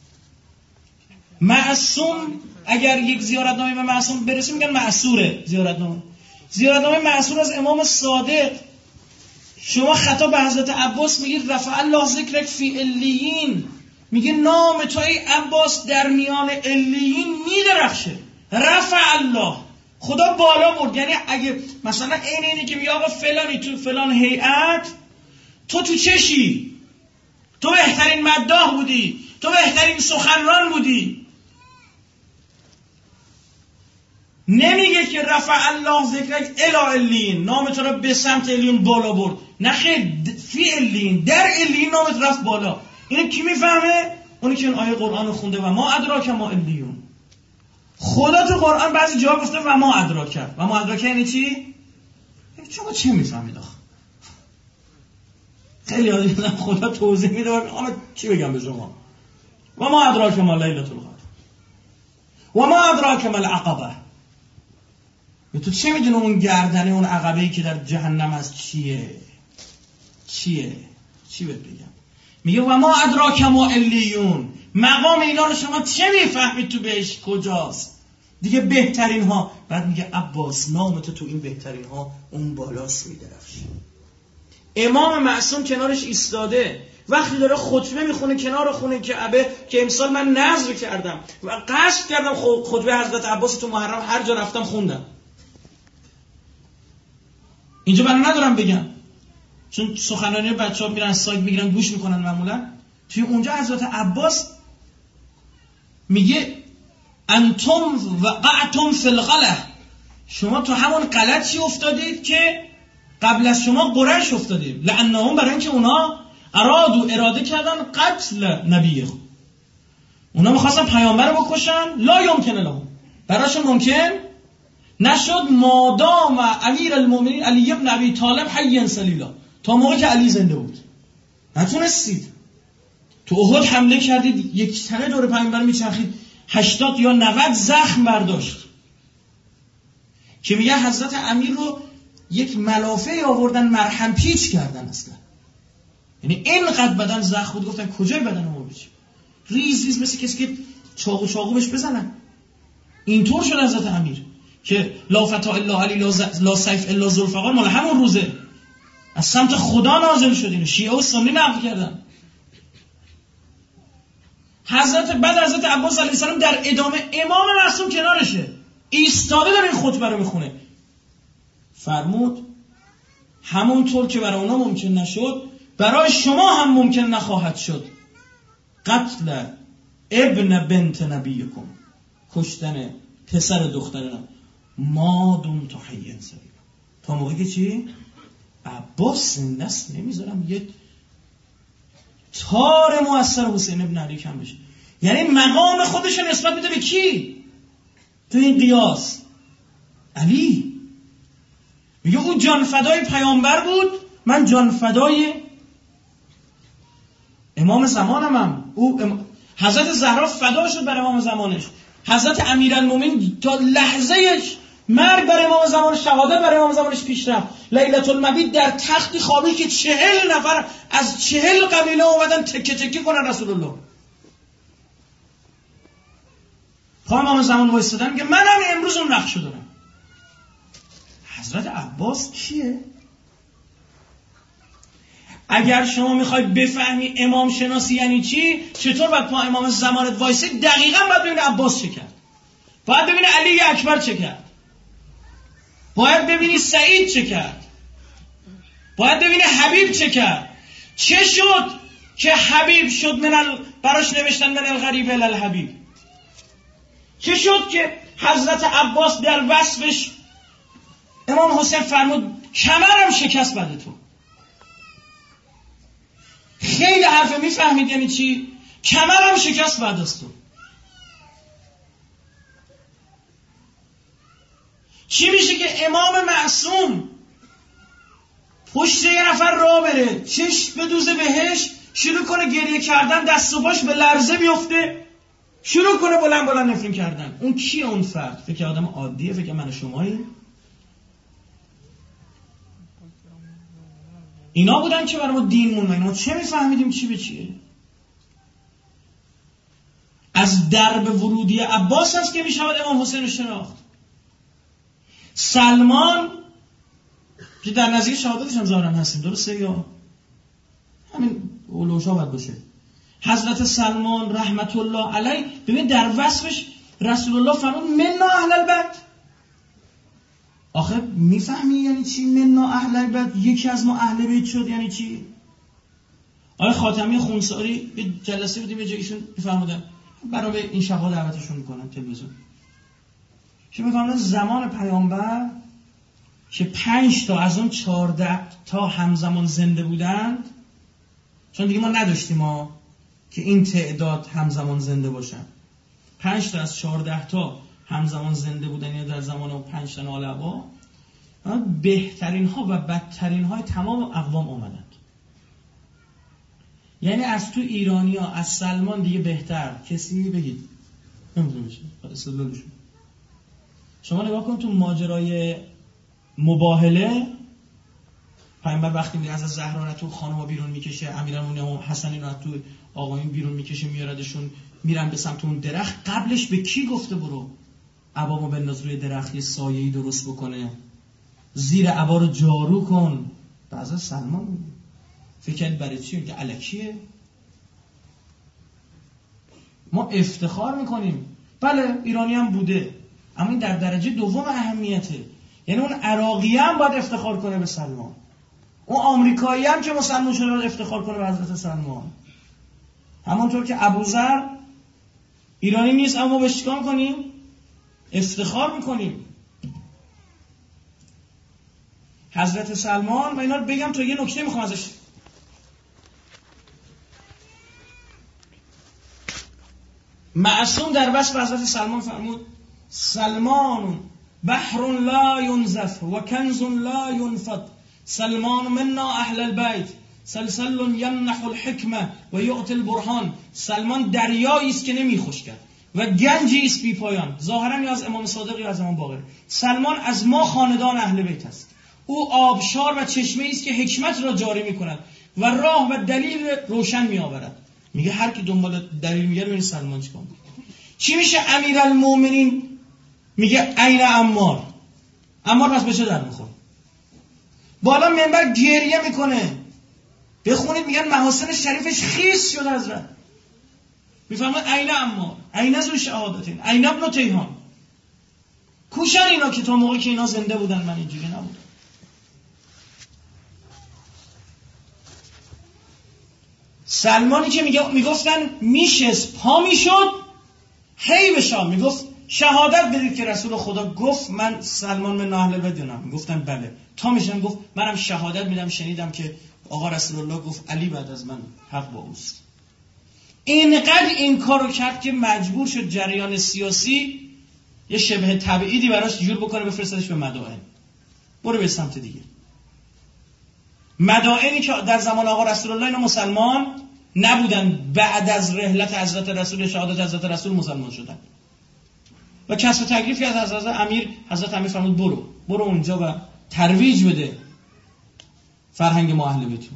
معصوم اگر یک زیارتنامه به معصوم برسه میگن معصوره. زیارتنامه معصور از امام صادق. شما خطاب به حضرت عباس میگید رفع الله ذکرک فی علیین، میگه نام تو ای عباس در میان علیین میدرخشه. رفع الله، خدا بالا برد. یعنی اگه مثلا اینی که میگه آقا فلانی تو فلان هیئت، تو چشی؟ تو بهترین مداح بودی، تو بهترین سخنران بودی. نمیگه که رفع الله ذکرک الی علیین، نام تو رو به سمت علیین بالا برد. نه خیر، فی علیین، در علیین نامت رفت بالا. اینو کی میفهمه؟ اونی که این آیه قرآن رو خونده و ما ادراک ما علیون. خدا تو قرآن بعضی جا گفته و ما ادراک یعنی چی؟ شما چه میفهمید آخه؟ خیلی آدم خدا توضیح میده آقا چی بگم به شما؟ و ما ادراک ما لیلة القدر و ما ادراک ما العقبه. تو چه میدونی اون گردنه اون عقبه‌ای که در جهنم از چیه؟ چی بهت بگم؟ میگه و ما ادراک ما علیون. مقام اینا رو شما چه میفهمید تو بهش کجاست؟ دیگه بهترین ها. بعد میگه عباس نامت تو این بهترین ها اون بالاست میدرخشه. امام معصوم کنارش ایستاده، وقتی داره خطبه میخونه کنار خونه کعبه که امسال من نذر کردم و قصد کردم خطبه حضرت عباس تو محرم هر جا رفتم خوندم. اینجا من ندارم بگم چون سخنرانی بچه‌ها میرن سایت میگیرن گوش میکنن معمولا. توی اونجا حضرت عباس میگه انتم وقعتم فی الغلط، شما تو همون غلطی افتادید که قبل از شما قریش افتادید. لعنهم، برای اینکه اونا اراده کردن قتل نبیه، اونا میخواستن پیامبر رو بکشن. لا یمکن لهم، براشون ممکن نشد مادام امیر المؤمنین علی ابن ابی طالب حی سلیلا، تا موقع که علی زنده بود نتونستید. تو احد حمله کردید، یک تنه دور پیامبر میچرخید، 80 یا 90 زخم برداشت که میگه حضرت امیر رو یک ملافه آوردن مرهم پیچ کردن اصلا. یعنی اینقدر بدن زخم بود، گفتن کجای بدن ما بچی، ریز مثل کسی که چاقو بهش بزنن. اینطور شد حضرت امیر که لا فتا الا علی لا سیف الا ذوالفقار مال همون روزه از سمت خدا نازل شد. اینو شیعه و سنی نقل کردن. بعد حضرت عباس علیه السلام در ادامه امام معصوم کنارشه، ایستاده داره این خطبه رو میخونه. فرمود همونطور که برای اونا ممکن نشد برای شما هم ممکن نخواهد شد قتل ابن بنت نبیکم، کشتن پسر دخترم، ما دون تا حیین سلیلا، تا موقعی که چی؟ عباس زنده است نمیذارم یه تار مؤثر حسین ابن علی کم بشه. یعنی مقام خودش نسبت میده به کی؟ تو این قیاس علی میگه او جان فدای پیامبر بود، من جان فدای امام زمانم. حضرت زهرا فدا شد بر امام زمانش. حضرت امیرالمومنین تا لحظهش مرگ بر امام زمانش، شهادت بر امام زمانش پیش رفت. لیلة المبیت در تختی خوابی که 40 نفر از 40 قبیله اومدن تکه تکه کنن رسول الله. امام زمان وایستادن میگه منم امروز اون نقشو دارم. حضرت عباس کیه؟ اگر شما میخوای بفهمی امام شناسی یعنی چی، چطور باید پا امام زمانت وایسی، دقیقاً باید ببینی عباس چه کرد، باید ببینی علی اکبر چه کرد، باید ببینی سعید چه کرد، باید ببینی حبیب چه کرد. چه شد که حبیب شد براش نوشتن من الغریب الی الحبیب؟ چه شد که حضرت عباس در وصفش امام حسین فرمود کمرم شکست بعد تو؟ خیلی حرفه میفهمید یعنی چی؟ کمرم شکست بعد از تو. چی میشه که امام معصوم پشت یه نفر راه بره، چشم بدوزه بهش، شروع کنه گریه کردن، دست و پاش به لرزه بیفته، شروع کنه بلند بلند نفرین کردن؟ اون کیه اون فرد؟ فکر آدم عادیه؟ فکر من و شمایی؟ اینا بودن که برای ما دین موندن. ما چه میفهمیدیم چی به چیه؟ از درب ورودی عباس هست که میشود امام حسین رو شناخت. سلمان که در نزدیک شهادتش هم ظاهرا هستیم، درسته یا همین اولوشا باید باشه. حضرت سلمان رحمت الله علیه، ببین در وصفش رسول الله فرمود منا اهل البیت. آخه میفهمی یعنی چی منا اهل البیت؟ یکی از ما اهل بیت شد یعنی چی؟ آقای خاتمی خونساری یه جلسه بودیم یه جایشون میفرمودن برای این شبا دعوتشون میکنن تلویزیون، که میفرمودن زمان پیامبر که 5 تا از اون 14 تا همزمان زنده بودند، چون دیگه ما نداشتیم که این تعداد همزمان زنده باشن، 5 تا از 14 تا همزمان زنده بودن یا در زمان اون 5 تا نالبا، بهترین ها و بدترین های تمام اقوام آمدند. یعنی از تو ایرانی ها از سلمان دیگه بهتر کسی بگید نمیتونه بشه. استدلالشون شما نگاه کن تو ماجرای مباهله، پیامبر وقتی میره از زهرا تو خانم‌ها بیرون میکشه، امیرالمومنین حسن اینا تو آقایون بیرون میکشه میاردشون میرن به سمت اون درخت، قبلش به کی گفته برو عبامو بنداز روی درخت یه سایه‌ای درست بکنه، زیر عبا رو جارو کن؟ بعضا سلمان فکر برای چی؟ که الکیه. ما افتخار میکنیم بله ایرانی هم بوده، اما این در درجه دوم اهمیته. یعنی اون عراقی هم باید افتخار کنه به سلمان، اون آمریکایی هم که مسلمان شده باید افتخار کنه به حضرت سلمان. همونطور که ابوذر ایرانی نیست اما بهش چیکار کنیم؟ افتخار میکنیم. حضرت سلمان، من اینا رو بگم تو یه نکته میخوام ازش. معصوم در وصف حضرت سلمان فرمود سلمان بحر لا ينزف و کنز لا ينفد سلمان منا اهل البیت سلسل یمنح الحکمه و یعطی البرهان. سلمان دریایی است که نمیخشکد و گنجی است بی پایان. ظاهرا یا از امام صادق یا از امام باقر. سلمان از ما خاندان اهل بیت است. او آبشار و چشمه است که حکمت را جاری میکند و راه و دلیل روشن میآورد. میگه هر کی دنبال دلیل میگه ببین سلمان چیکار میکنه. چی میشه امیرالمومنین؟ میگه عین عمار. عمار پس به چه در میخوره؟ بالا منبر گریه میکنه. بخونید میگن محاسن شریفش خیس شد حضرت. میفهمن عین عمار، عین ذو شهادتین، عین ابن تیهان. کوشن اینا که تا موقعی که اینا زنده بودن من اینجوری نبودم. سلمانی که میگفتن میشست پا میشد هی بشام میگفت شهادت بدید که رسول خدا گفت من سلمان من اهل بیت بدونم. میگفتن بله. تا میشدم گفت منم شهادت میدم شنیدم که آقا رسول الله گفت علی بعد از من حق با اوست. اینقدر این کارو کرد که مجبور شد جریان سیاسی یه شبه تبعیدی براش جور بکنه بفرستش به مدائن. برو به سمت دیگه. مدائنی که در زمان آقا رسول الله اینا مسلمان نبودن، بعد از رحلت حضرت رسول شهادت حضرت رسول مسلمان شدن. و کسب تکلیفی از حضرت امیر فرمود برو اونجا و ترویج بده فرهنگ ما اهل بیت.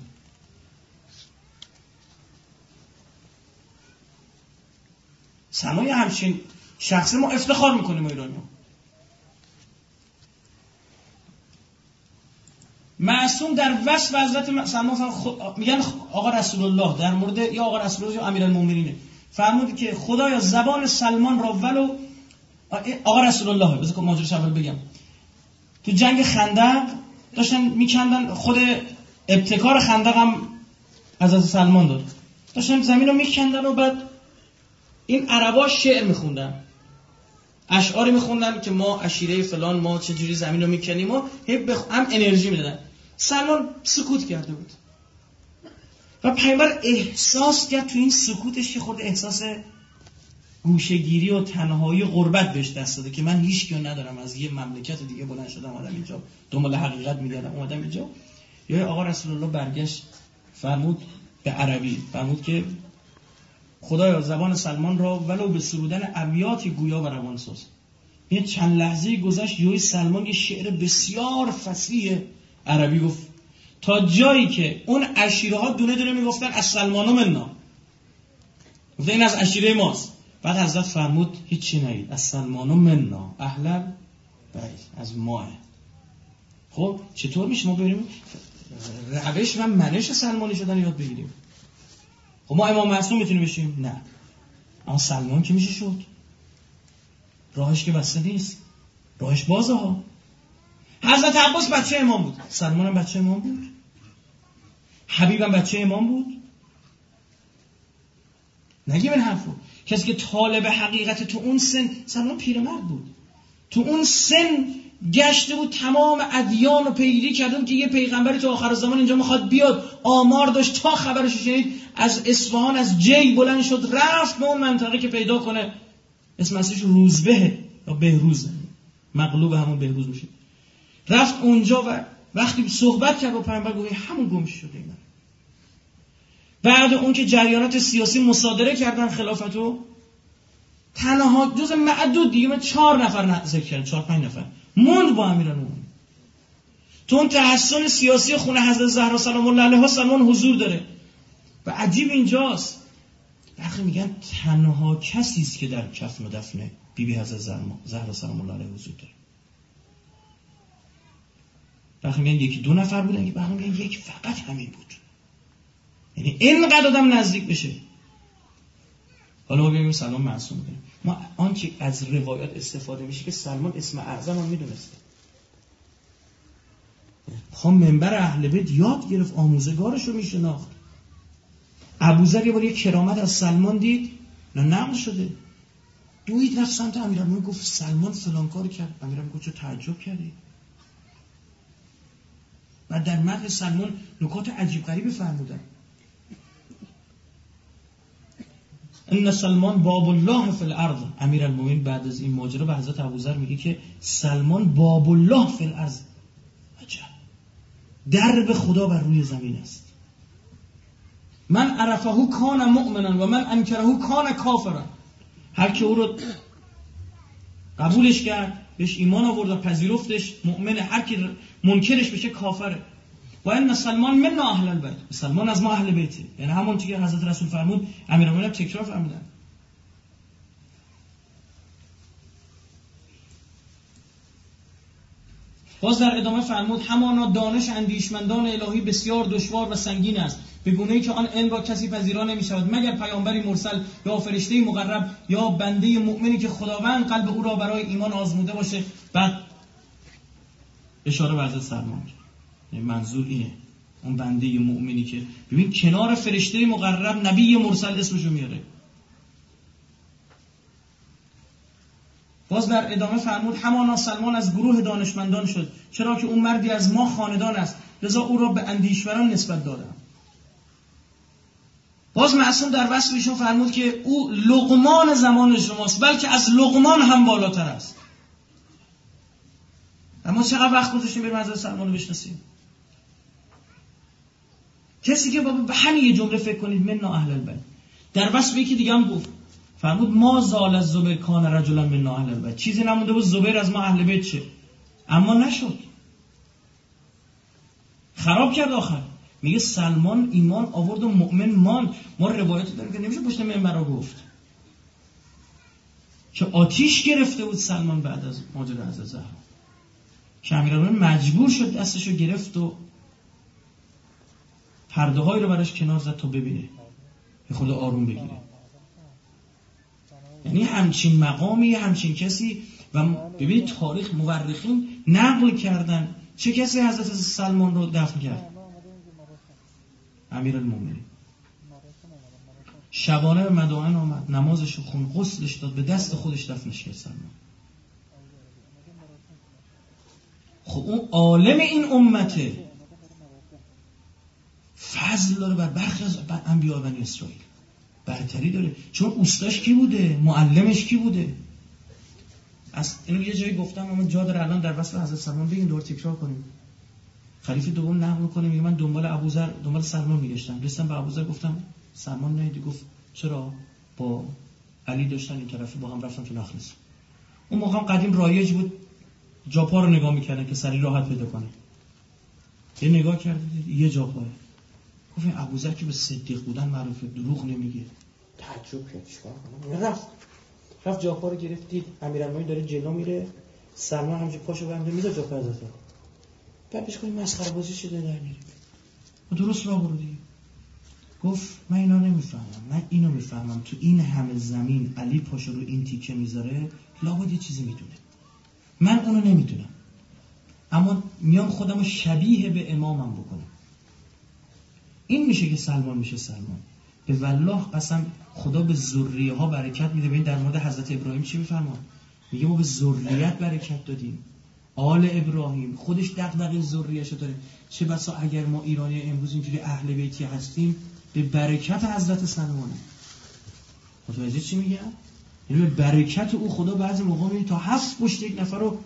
سلمان همچین شخصی ما افتخار میکنیم ایرانی‌ها. معصوم در وصف حضرت سلمان میگن آقا رسول الله در مورد یا آقا رسول الله یا امیرالمومنین فرمود که خدایا زبان سلمان را ولو آقا رسول الله بذار ماجراش اول بگم. تو جنگ خندق داشتن میکندن، خود ابتکار خندق هم حضرت سلمان داد. داشتن زمین رو میکندن و بعد این عربا شعر میخوندن، اشعاری میخوندن که ما عشیره فلان، ما چجوری زمین رو میکنیم و هم انرژی میدادن. سلمان سکوت کرده بود و پیامبر احساس کرد تو این سکوتش که خود احساس گوشه‌گیری و تنهایی و غربت بهش دست داده که من هیچ کیو ندارم، از یه مملکت دیگه بلند شدم اومدم اینجا دنبال حقیقت میگردم اومدم اینجا. یا آقا رسول الله برگشت فرمود به عربی، فرمود که خدایا زبان سلمان را ولو به سرودن ابیاتی گویا و روان ساز. یه چند لحظه گذشت یوی سلمان یه شعر بسیار فصیح عربی گفت تا جایی که اون عشیره ها دونه دونه میگفتن از سلمانو منا، گفت این از عشیره ماست. بعد حضرت فرمود هیچی نگید، از سلمانو منا اهل بیت، از ماه. خب چطور میشه ما بریم روش و منش سلمانی شدن یاد بگیریم؟ خب ما امام معصوم میتونیم بشیم؟ نه. اما سلمان که میشه شد؟ راهش که بسته نیست، راهش بازه ها. حضرت عباس بچه امام بود، سلمان هم بچه امام بود، حبیب هم بچه امام بود. نگیم این حرفو. کسی که طالب حقیقت تو اون سن، سلمان پیرمرد بود، تو اون سن گشته بود تمام ادیان رو پیگیری کردن که یه پیغمبری تو آخر زمان اینجا میخواد بیاد، آمار داشت تا خبرش شنید از اصفهان از جی بلند شد رفت به اون منطقه که پیدا کنه اسم اصلیش روزبه یا بهروز، مغلوب همون بهروز میشه. رفت اونجا و وقتی صحبت کرد با پیغمبر گفت همون گم شده اینا. بعد اون که جریانات سیاسی مصادره کردن خلافتو، تنها جز معدود دیگه من 4 نفر ذکر کردم، 4-5 نفر موند با امیرالمومنین. تو اون تحسن سیاسی خونه حضرت زهرا سلام الله علیها سلمان حضور داره و عجیب اینجاست وقتی میگن تنها کسی است که در کفن و دفن بیبی حضرت زهرا سلام الله علیها حضور داره. وقتی میگن 1-2 نفر بودن که بعد میگن یک فقط همین بود. یعنی اینقدر آدم نزدیک بشه. حالا ما بگیم سلمان معصوم بودیم. ما آنچه از روایات استفاده میشه که سلمان اسم اعظم هم میدونسته. خب منبر اهل بیت یاد گرفت، آموزگارش رو میشناخت. ابوذر یه بار یه کرامت از سلمان دید، نقل شده. دوید رفت سمت امیرالمومنین گفت سلمان فلان کار کرد. امیرالمومنین گفت چه تعجب کردی؟ بعد در متن سلمان نکات عجیب غریبی فرمودن. ان سلمان باب الله فی الارض. امیرالمومنین بعد از این ماجرا به حضرت ابوذر میگه که سلمان باب الله فی الارض، عجب، درب خدا بر روی زمین است. من عرفه کان مؤمنا و من انکره کان کافرا. هر کی او رو قبولش کرد، بهش ایمان آورد و پذیرفتش، مؤمنه. هر کی منکرش بشه کافره. و ان سلمان من اهل البیت. سلمان از ما اهل بیته. یعنی همون چیزی که حضرت رسول فرمود، امیرالمومنین تکرار فرمودن. باز در ادامه فرمود همانا دانش اندیشمندان الهی بسیار دشوار و سنگین است، به گونه‌ای که آن علم را کسی پذیرا نمی‌شود مگر پیامبری مرسل یا فرشته مقرب یا بنده مؤمنی که خداوند قلب او را برای ایمان آزموده باشه. بعد اشاره به حضرت سلمان، یعنی منظور اینه، اون بنده مؤمنی که ببین کنار فرشته مقرب نبی مرسل اسمشو میاره. باز در ادامه فرمود همانا سلمان از گروه دانشمندان شد، چرا که اون مردی از ما خاندان است، لذا او را به اندیشوران نسبت دادم. باز معصوم در وصف ایشون فرمود که او لقمان زمان شماست، بلکه از لقمان هم بالاتر است. اما چقدر وقت گذاشتیم بریم حضرت سلمان رو بشناسیم؟ کسی که به همین یه جمله فکر کنید، منا اهل البیت. در وصف یکی دیگه هم گفت، فرمود ما زال از زبیر کان رجلا منا اهل البیت. چیزی نمونده بود زبیر از ما اهل بیت شه، اما نشد، خراب کرد آخر. میگه سلمان ایمان آورد و مؤمن مان. ما روایت داریم که نمیشه پشت منبر رو گفت که آتیش گرفته بود سلمان بعد از ماجرا حضرت زهرا، که امیرالمومنین مجبور شد دستشو گرفت و پرده هایی رو براش کنار زد تا ببینه، یه خورده آروم بگیره. یعنی همچین مقامی، همچین کسی. و ببینید تاریخ مورخین نقل کردن چه کسی حضرت سلمان رو دفن کرد؟ امیرالمومنین. شبانه به مدائن آمد، نمازش رو خون، غسلش داد، به دست خودش دفنش کرد سلمان. خب اون عالم این امته، فضل داره بر برخی از انبیاء بنی اسرائیل، برتری داره. چون اوستاش کی بوده؟ معلمش کی بوده؟ از اینو یه جایی گفتم اما جا داره الان در وصف حضرت سلمان بگیم، دور تکرار کنیم. خلیفه دوم نقل میکنه، میگه من دنبال سلمان میگشتم، رسیدم به ابوذر، گفتم سلمان نیدی؟ گفت چرا؟ با علی داشتن این طرفی، با هم رفتن تو نخلص. اون موقع قدیم رایج بود جاپا رو نگاه میکردن که سری راحت پیدا کنه. یه نگاه کرد یه جاپاه. گفت این ابوذر که به صدیق بودن معروفه، دروغ نمیگه. تعجب کرد، چیکار کنم؟ رفت جاپا رو گرفت، دید امیرالمومنین داره جلو میره، سلمان همونجا پاشو برمی‌داره میذاره جاپا حضرت. بعد بهش گفت مسخره بازی شده در میری. درست راه برو دیگه. گفت من اینا نمیفهمم، من اینو میفهمم تو این همه زمین علی پاشو رو این تیکه میذاره، لابد یه چیزی میدونه، من اونو نمیدونم، اما میام خودمو شبیه به امامم بکنم. این میشه که سلمان میشه سلمان. به والله قسم خدا به ذریه ها برکت میده. ببین در مورد حضرت ابراهیم چی میفرماد؟ میگه ما به ذریت برکت دادیم. آل ابراهیم خودش دغدغه ذریه‌شو داره. چه بسا اگر ما ایرانی امروز اینجوری اهل بیتی هستیم به برکت حضرت سلمانه. متوجه چی میگم؟ یعنی به برکت او خدا بعضی موقع میگه تا 7 پشت یک نفر رو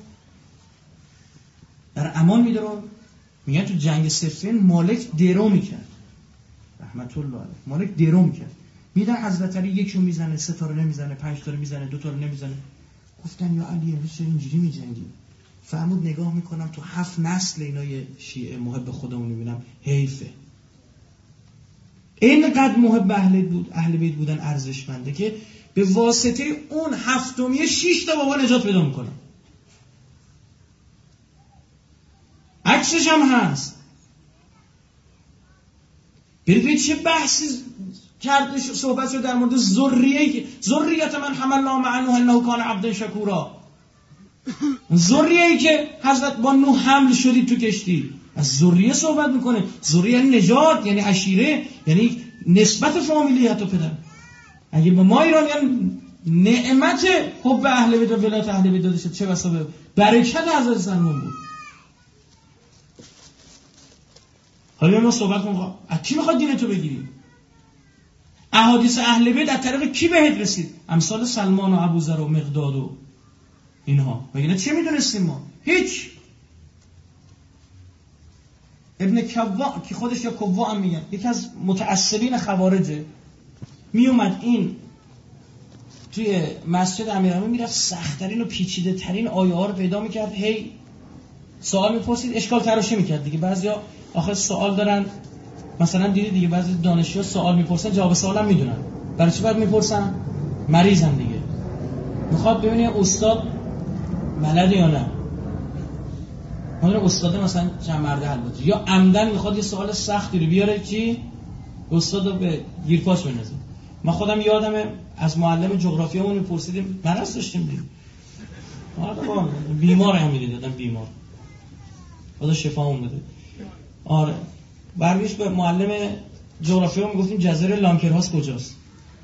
در امان میداره. میگن تو جنگ صفین مالک درو میکرد، رحمت الله علیه، مالک درو میکرد، میدن حضرت علی یکیو میزنه، 3 تا رو نمیزنه، 5 تا رو میزنه، 2 تا رو نمیزنه. گفتن یا علی چرا اینجوری میجنگی؟ فرمود نگاه میکنم تو 7 نسل اینای شیعه محب خودمون میبینم، حیفه. اینقدر محب اهل بیت بودن ارزشمنده که به واسطه اون 7می 6 تا بابا نجات پیدا میکنن. عکسش هم هست. ببینید چه بحثی کردش، صحبت شد در مورد ذریت من حملنا مع نوح انه کان عبدا شکورا. ذریه‌ای که حضرت با نوح حمل شدید تو کشتی، از ذریه صحبت میکنه. ذریه یعنی نژاد، یعنی عشیره، یعنی نسبت فامیلی حتی پدر. اگه به ما ایرانیان نعمت حب اهل بیت و ولایت اهل بیت داده شد، چه بسا به برکت حضرت سلمان بود. حالا ما صحبت کنیم از کی میخواد دین تو بگیری؟ احادیث اهل بیت از طریق کی بهت رسید؟ امثال سلمان و ابوذر و مقداد و اینها. مگه چه میدونستیم ما؟ هیچ. ابن کوا که خودش یا کوا هم میگن، یکی از متعصبین خوارجه، میومد این توی مسجد امیرالمومنین میرفت سخت‌ترین و پیچیده ترین آیه ها رو پیدا میکرد، هی سوال میپرسید، اشکال تراشی میکرد دیگه. بعضیا آخر سوال دارن، مثلا دیدی دیگه بعضی دانشجو سوال میپرسن جواب سوال هم میدونن، برای چی باید میپرسن؟ مریضن دیگه. میخواد ببینه استاد بلده یا نه. اون استاد مثلا چند مرده حل بده، یا عمدن میخواد یه سوال سختی رو بیاره چی استاد رو به گیرپاش بندازه. ما خودم یادمه از معلم جغرافیامون میپرسیدیم، مرض داشتیم دیگه، آره بیمار هم میدیدن، بیمار خدا شفاهم بده. آره برمیش به معلم جغرافیا میگفتیم جزایر لانکرهاس کجاست.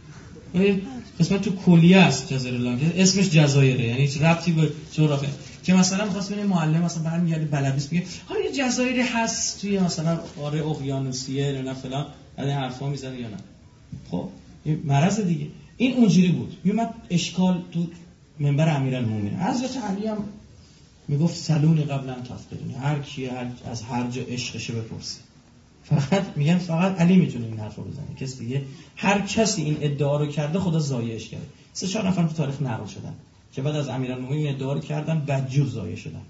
قسمت تو کلیه است جزایر لانکرهاس، اسمش جزایره، یعنی هیچ ربطی به جغرافیا. که مثلا می‌خواست ببینه معلم مثلا برمیگرده بلبیس میگه ها یه جزایری هست توی مثلا آره اقیانوسیه نه فلان، از این حرفا میزنه یا نه. خب این مرض دیگه. این اونجوری بود، میومد اشکال تو منبر امیرالمومنین. حضرت علی هم میگفت سلونی قبلا تفقدونی، هر کی از هر جا عشقشه بپرسه. فقط میگن فقط علی میتونه این حرفو بزنه، کسی دیگه هر کسی این ادعا رو کرده خدا ضایعش کرده. 3-4 نفر تو تاریخ نقل شدن که بعد از امیرالمومنین ادعا رو کردن بدجور ضایع شدن.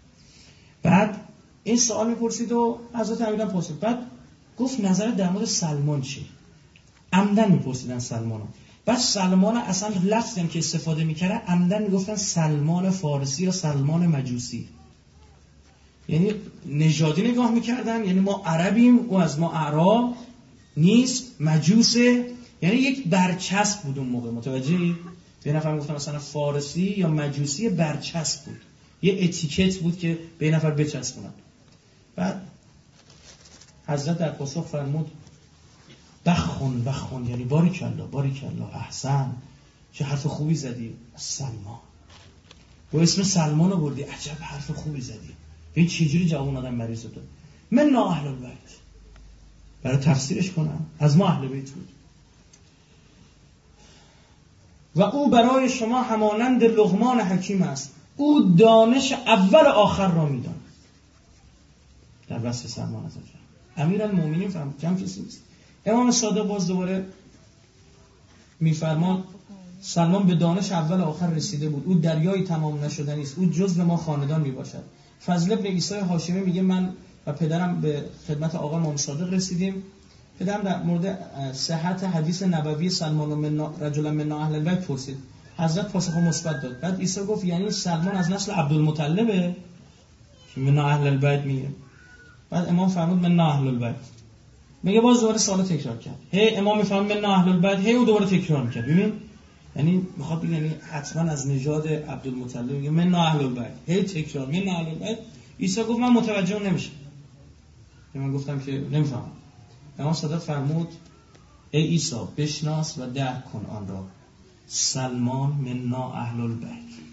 بعد این سوال میپرسید و حضرت امیرم پرسید، بعد گفت نظر در مورد سلمان چی؟ عمدن میپرسیدن سلمانو. بعد سلمان اصلا لفظی هم که استفاده میکردن عمدن میگفتن سلمان فارسی یا سلمان مجوسی، یعنی نژادی نگاه میکردن، یعنی ما عربیم او از ما اعراب نیست، مجوسه، یعنی یک برچسب بود اون موقع. متوجهی؟ یه نفر میگفتن مثلا فارسی یا مجوسی، برچسب بود، یه اتیکت بود که به یه نفر بچسبونن. بعد حضرت در پاسخ فرمود بخون، یعنی باریکالله احسن، چه حرف خوبی زدی. سلمان با اسم سلمان رو بردی، عجب حرف خوبی زدی. این چجوری جواب آدم مریض داد؟ من نا اهل البیت. برای تفسیرش کنم از ما اهل بیت بود و او برای شما همانند لقمان حکیم است، او دانش اول آخر را میداند. در وصف سلمان از امیرالمومنین فهم کم کسی نیست. امام صادق باز دوباره میفرمان سلمان به دانش اول آخر رسیده بود، او دریای تمام نشدنی است، او جزو ما خاندان میباشد. فضل ابن عیسی هاشمی میگه من و پدرم به خدمت آقا امام صادق رسیدیم. پدرم در مورد صحت حدیث نبوی سلمان و رجلا من اهل البیت پرسید، حضرت پاسخ مثبت داد. بعد عیسی گفت یعنی سلمان از نسل عبدالمطلبه که من اهل البیت میگه. بعد امام فرمود من اهل البیت. میگه باز دوباره سوال تکرار کرد، هی امام میفهمه من اهل البیت، هی او دوباره تکرار میکرد. ببین یعنی میخواد بگه یعنی حتما از نژاد عبدالمطلب، میگه من اهل البیت، هی تکرار من اهل البیت. عیسی گفت من متوجه نمیشم. من گفتم که نمیفهمم. امام صادق فرمود ای عیسی بشناس و درک کن آن را، سلمان من اهل البیت.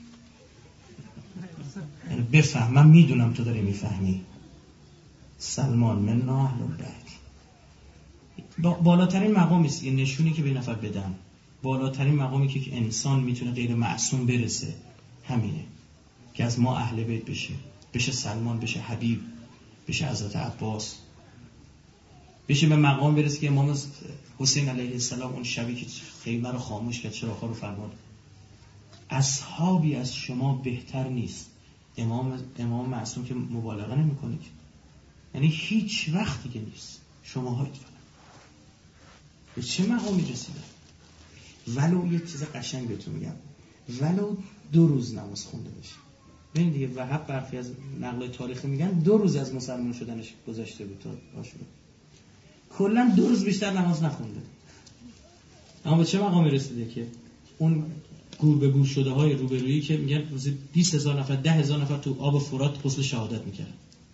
یعنی بفهم، من میدونم تو داری میفهمی، سلمان من اهل البیت. بالاترین مقامی است، یه نشونی که به نفر بدن، بالاترین مقامی که انسان میتونه غیر معصوم برسه همینه که از ما اهل بیت بشه سلمان، بشه حبیب، بشه حضرت عباس، بشه به مقام برسه که امام حسین علیه السلام اون شبی که خیمه رو خاموش کرد، چراغ‌ها رو فرمود اصحابی از شما بهتر نیست. امام معصوم که مبالغه نمی‌کنه، یعنی هیچ وقتی که نیست، شماها فقط به چه مقامی رسیدن؟ ولو یه چیز قشنگ بهتون میگم، ولو 2 روز نماز خونده بشه. ببین دیگه وهاب برخی از نقل تاریخی میگن 2 روز از مسلمان شدنش گذشته بود تا آشورا، کلا 2 روز بیشتر نماز نخونده. اما به چه مقامی رسیده که اون گور به گور شده های روبرویی که میگن روزی 20,000 نفر 10,000 نفر تو آب فرات غسل شهادت میکردن،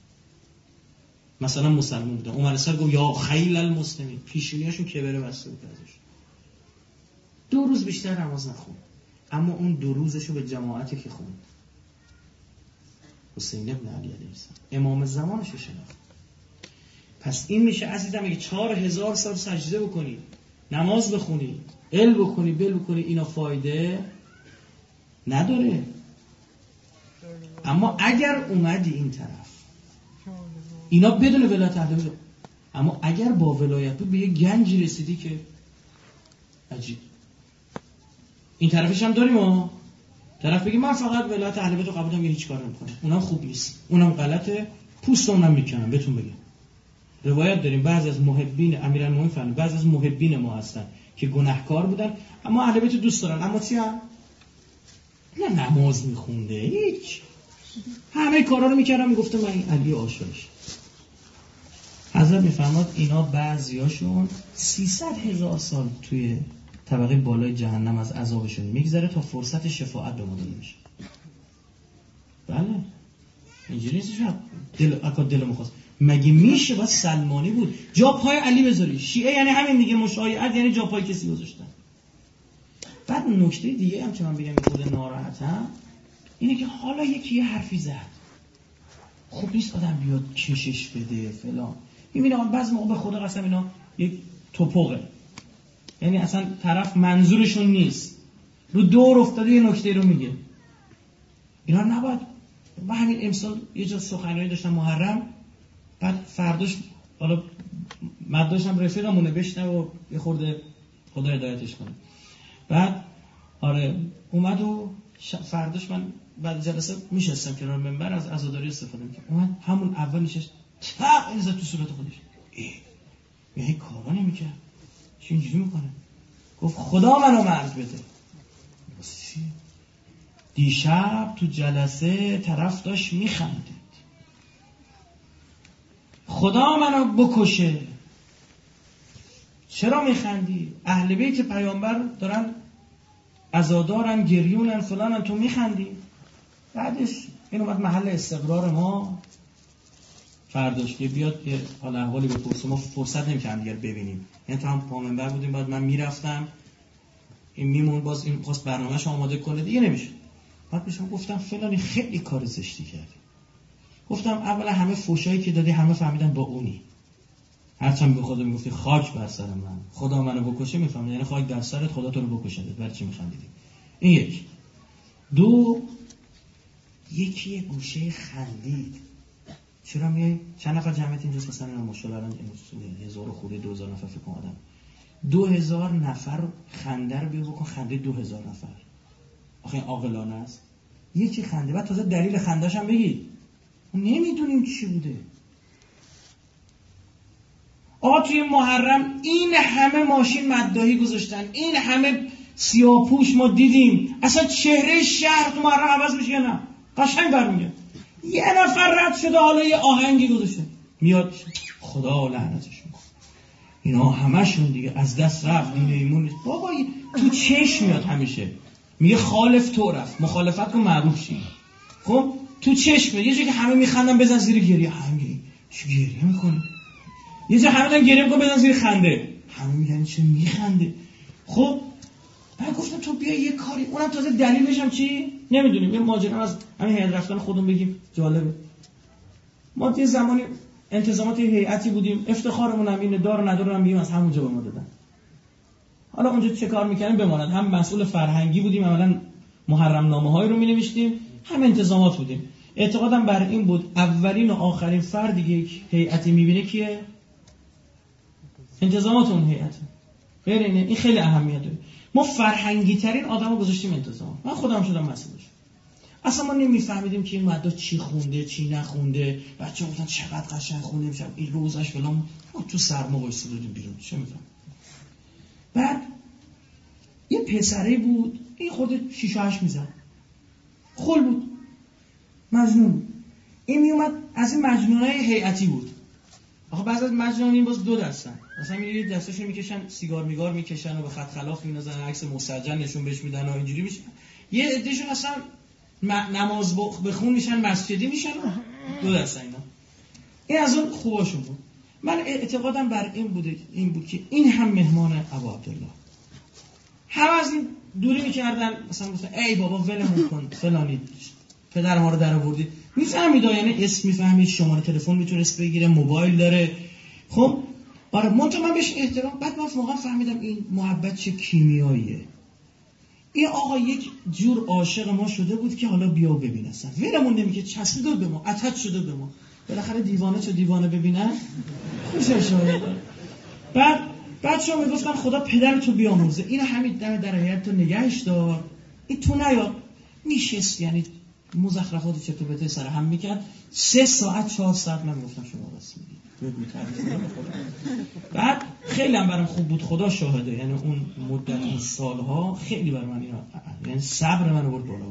مثلا مسلمان بودن. عمر سر گفت یا خیل المسلمین، پیشونیاشون کبره بسته بود ازش. 2 روز بیشتر نماز نخوند، اما اون 2 روزشو به جماعتی که خوند حسین ابن علی علیه السلام امام زمانشو شناخت. پس این میشه عزیزم اگه 4000 سال سجده بکنید نماز بخونی، علم بکنی، بکنی، اینا فایده نداره. اما اگر اومدی این طرف اینا بدون ولایت اهل بیت، اما اگر با ولایت به یه گنجی رسیدی که عجیب. این طرفش هم داریم ها، طرف بگی من فقط ولایت اهل بیت رو قبول دارم، هیچ کار نمی‌کنم، اونم خوب نیست، اونم غلطه، پوست اونم میکنم. بهتون بگم روایت داریم بعضی از محبین امیرالمومنین فرمودن، بعضی از محبین ما هستن که گناهکار بودن اما اهل بیت دوست دارن، اما چی هم نه نماز میخونده، هیچ همه کارا رو میکردم، میگفتم من این علی عاشقش. حضرت میفرماد اینا بعضیاشون 300,000 سال توی طبقه بالای جهنم از عذابشون میگذره تا فرصت شفاعت به ما داده میشه. بله اینجوری نیست دل مخواست. مگه میشه باید سلمانی بود جا پای علی بذاری؟ شیعه یعنی همین دیگه، مشایعت یعنی جا پای کسی گذاشتن. بعد نکته دیگه هم که من بگم خود ناراحتم اینه که حالا یکی یه حرفی زد، خوب نیست آدم بیاد کشش بده فلان. میبینم بعضی موقع به خدا قسم اینا یک توپقه، یعنی اصلا طرف منظورشون نیست، رو دور افتاده یه نکته رو میگه. اینا نباید. من همین امسال یه جا سخنرانی داشتم محرم، بعد فرداش حالا مداشم رفیقمونه بشنه و یه خورده خدا هدایتش کنه. بعد آره اومد و فرداش من بعد جلسه میشستم کنار منبر از عزاداری استفاده میکنم، اومد همون اول نشست تا این زد تو صورت خودش، یه کارا نمیکرد چی اینجوری میکنه؟ گفت خدا منو مرد بده. دیشب تو جلسه طرف داشت میخندید خدا منو بکشه. چرا میخندی؟ اهل بیت پیامبر دارن عزادارن، گریونن، فلانن، تو میخندی؟ بعدش این اومد محل استقرار ما، فرداش که بیاد یه حال احوالی بپرسه، ما فرصت نمی‌کردیم دیگه ببینیم، یعنی تو هم پامنبر بودیم، بعد من میرفتم این میمون، باز این خواست برنامه‌شو آماده کنه دیگه نمیشه. بعد بهشون گفتم فلانی خیلی کار زشتی کردی. گفتم اولا همه فوشایی که دادی همه فهمیدن با اونی، هرچند به خدا میگفتی خاک بر سر من، خدا منو بکشه، میفهمید یعنی خاک در سرت، خدا تو رو بکشه، برای چی میخندیدی؟ این یک. دو، یکی یه گوشه خندید. چرا میای چند نفر جمعیت اینجاست؟ مثلا اینا ماشاءالله الان 1000 خورده 2000 نفر فکر کنم آدم، 2000 نفر خنده رو بکن، خنده 2000 نفر آخه این عاقلانه است؟ یکی خنده، بعد تازه دلیل خنده‌اش هم بگید نمیدونیم چی بوده. آقا توی محرم این همه ماشین مداحی گذاشتن، این همه سیاه‌پوش ما دیدیم، اصلا چهره شهر تو محرم عوض میشه یا نه؟ قشنگ برمیگه. یه نفر رد شده حالا یه آهنگی گذاشته میاد خدا لعنتش کنه. اینا همشون دیگه از دست رفت، دین ایمون بابا تو چشم میاد همیشه میگه خالف تو رفت، مخالفت کن معروف شی. خب تو چشم یه جایی که همه میخندن بزن زیر گریه، همین چی گریه میکنه؟ یه جا همه دارن گریه میکنن بزن زیر خنده، همه میگن چه میخنده. خب من گفتم تو بیا یه کاری، اونم تازه دلیلش هم چی نمیدونیم، یه ماجرا از همین هیئت رفتن خودمون بگیم جالبه. ما یه زمانی انتظامات هیئتی بودیم، افتخارمون هم اینه، دار و ندار هم میگیم از همونجا به ما دادن. حالا اونجا چه کار میکنیم بماند، هم مسئول فرهنگی بودیم، اولا محرم نامه‌های رو می‌نوشتیم، هم انتظامات بودیم. اعتقادم بر این بود اولین و آخرین فردی که یک هیئتی می‌بینه کیه؟ انتظامات اون هیئت. غیر اینه، این خیلی اهمیت داره. ما فرهنگی ترین آدمو گذاشتیم انتظام. من خودم شدم مسئولش. اصلا ما نمیفهمیدیم که این مدرس چی خونده چی نخونده، بچه‌ها گفتن چقدر قشنگ خونده میشه، این روزش فلان، تو سرما وایساده بودیم بیرون، چه می‌فهمم. بعد یه پسره بود، این خورده 6 و 8 میزد، خل بود، مجنون. این میومد از این مجنونای هیئتی بود. آخه بعضی از مجنونین باز دو دستن، مثلا یه دستاشون میکشن سیگار میگار میکشن و به خط خلاف میندازن، عکس مسجل نشون بهش میدن و اینجوری میشه. یه عدهشون اصلا نماز بخون میشن، مسجدی میشن، دو دستن اینا. این از اون خوباشون بود. من اعتقادم بر این بود که این هم مهمان ابو عبدالله. هم از این دوری میکردن، مثلا گفتن ای بابا ولمون کن فلانی، پدر ما رو در آوردید. میفهمید یعنی اسم میفهمید، شماره تلفن میتونست بگیره، موبایل داره. خب آره من بهش احترام. بعد من واقعا فهمیدم این محبت چه کیمیاییه. این آقا یک جور عاشق ما شده بود که حالا بیا ببین اصلا ولمون نمیگه، چسبیده به ما، اتچ شده به ما. بالاخره دیوانه چه دیوانه ببینن خوشش میاد. بعد بچه‌ها میگفتن خدا پدرتو بیامرزه، اینو همین در حیاط تو نگهش دار، این تو نیا. میشست یعنی مزخرفات چطور بته سر هم میکرد. 3 ساعت 4 ساعت من گفتم شما راست میگید. بعد خیلی هم برام خوب بود، خدا شاهده، یعنی اون مدت اون سالها خیلی برای من اینا، یعنی صبر منو برد بالا.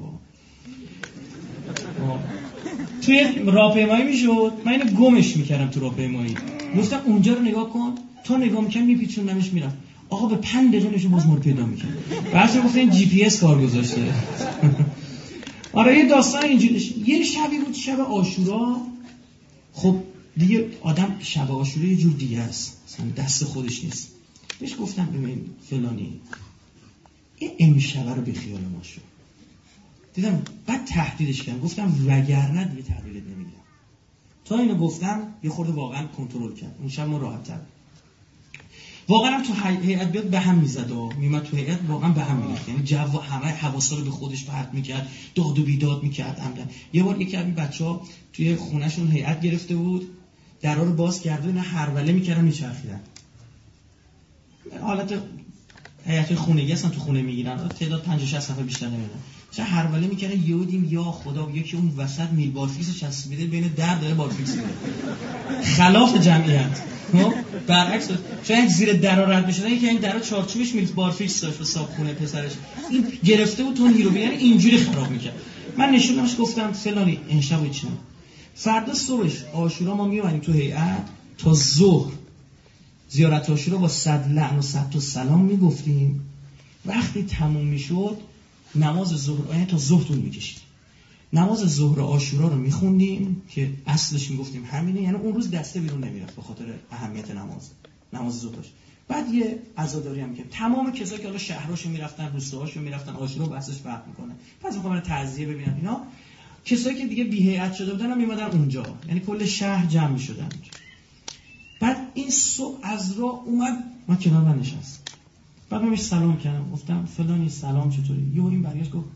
توی راهپیمایی میشد من اینو گمش میکردم تو راهپیمایی، گفتم اونجا رو نگاه کن، تا نگاه میکنم میپیچوندمش میرم. آقا به 5 دقیقه نشون باز مور پیدا میکنه. بعدش گفتن این جی پی اس کار گذاشته. آره یه داستان اینجوری. یه شبی بود، شب عاشورا. خب دیگه آدم شب عاشورا یه جور دیگه است، مثلا دست خودش نیست. بهش گفتم ببین فلانی این امشب رو به خیال ما شو. دیدم بعد تهدیدش کردم، گفتم وگرنه دیگه تحویلت نمیدم. تا اینو گفتم یه خورده واقعا کنترل کرد. اون شب ما راحت‌تر. واقعا تو هیئت بیاد به هم میزد و میمد تو هیئت واقعا به هم میریخت، یعنی جو همه حواسا رو به خودش پرت میکرد، داد و بیداد میکرد عمدن. یه بار یکی از بچه‌ها توی خونه‌شون هیئت گرفته بود، درا رو باز کرده اینا هروله میکردن میچرخیدن. حالت هیئت خونگی هستن، تو خونه میگیرن، تعداد 50 60 نفر بیشتر نمیدن. چه هروله میکردن، یهودیم یا خدا یکی اون وسط میل بارفیکس چسبیده بین در داره بارفیکس میده. خلاف جمعیت. خب برعکس چون زیر در رد میشدن، یکی این درا چارچوبش میل بارفیکس داشت و صابخونه پسرش این گرفته بود تو هیرو، یعنی اینجوری خراب میکرد. من نشونمش گفتم فلانی امشب چی، فردا صبحش عاشورا ما میومدیم تو هیئت تا ظهر زیارت عاشورا با 100 لعن و 100 تا سلام میگفتیم. وقتی تموم میشد نماز ظهر، یعنی تا ظهر طول میکشید، نماز ظهر عاشورا رو میخوندیم که اصلش میگفتیم همینه، یعنی اون روز دسته بیرون نمیرفت به خاطر اهمیت نماز ظهرش. بعد یه عزاداری هم میکرد، تمام کسایی که حالا شهراشو میرفتن، روستاهاشو میرفتن، عاشورا بحثش فرق میکنه، پس میخوام تعزیه ببینن اینا. کسایی که دیگه بی هیئت شده بودن هم میمدن اونجا، یعنی کل شهر جمع میشدن. بعد این صبح از راه اومد، من کنار من نشست، بعد من بهش سلام کردم، گفتم فلانی سلام چطوری؟ یهو این برگشت گفت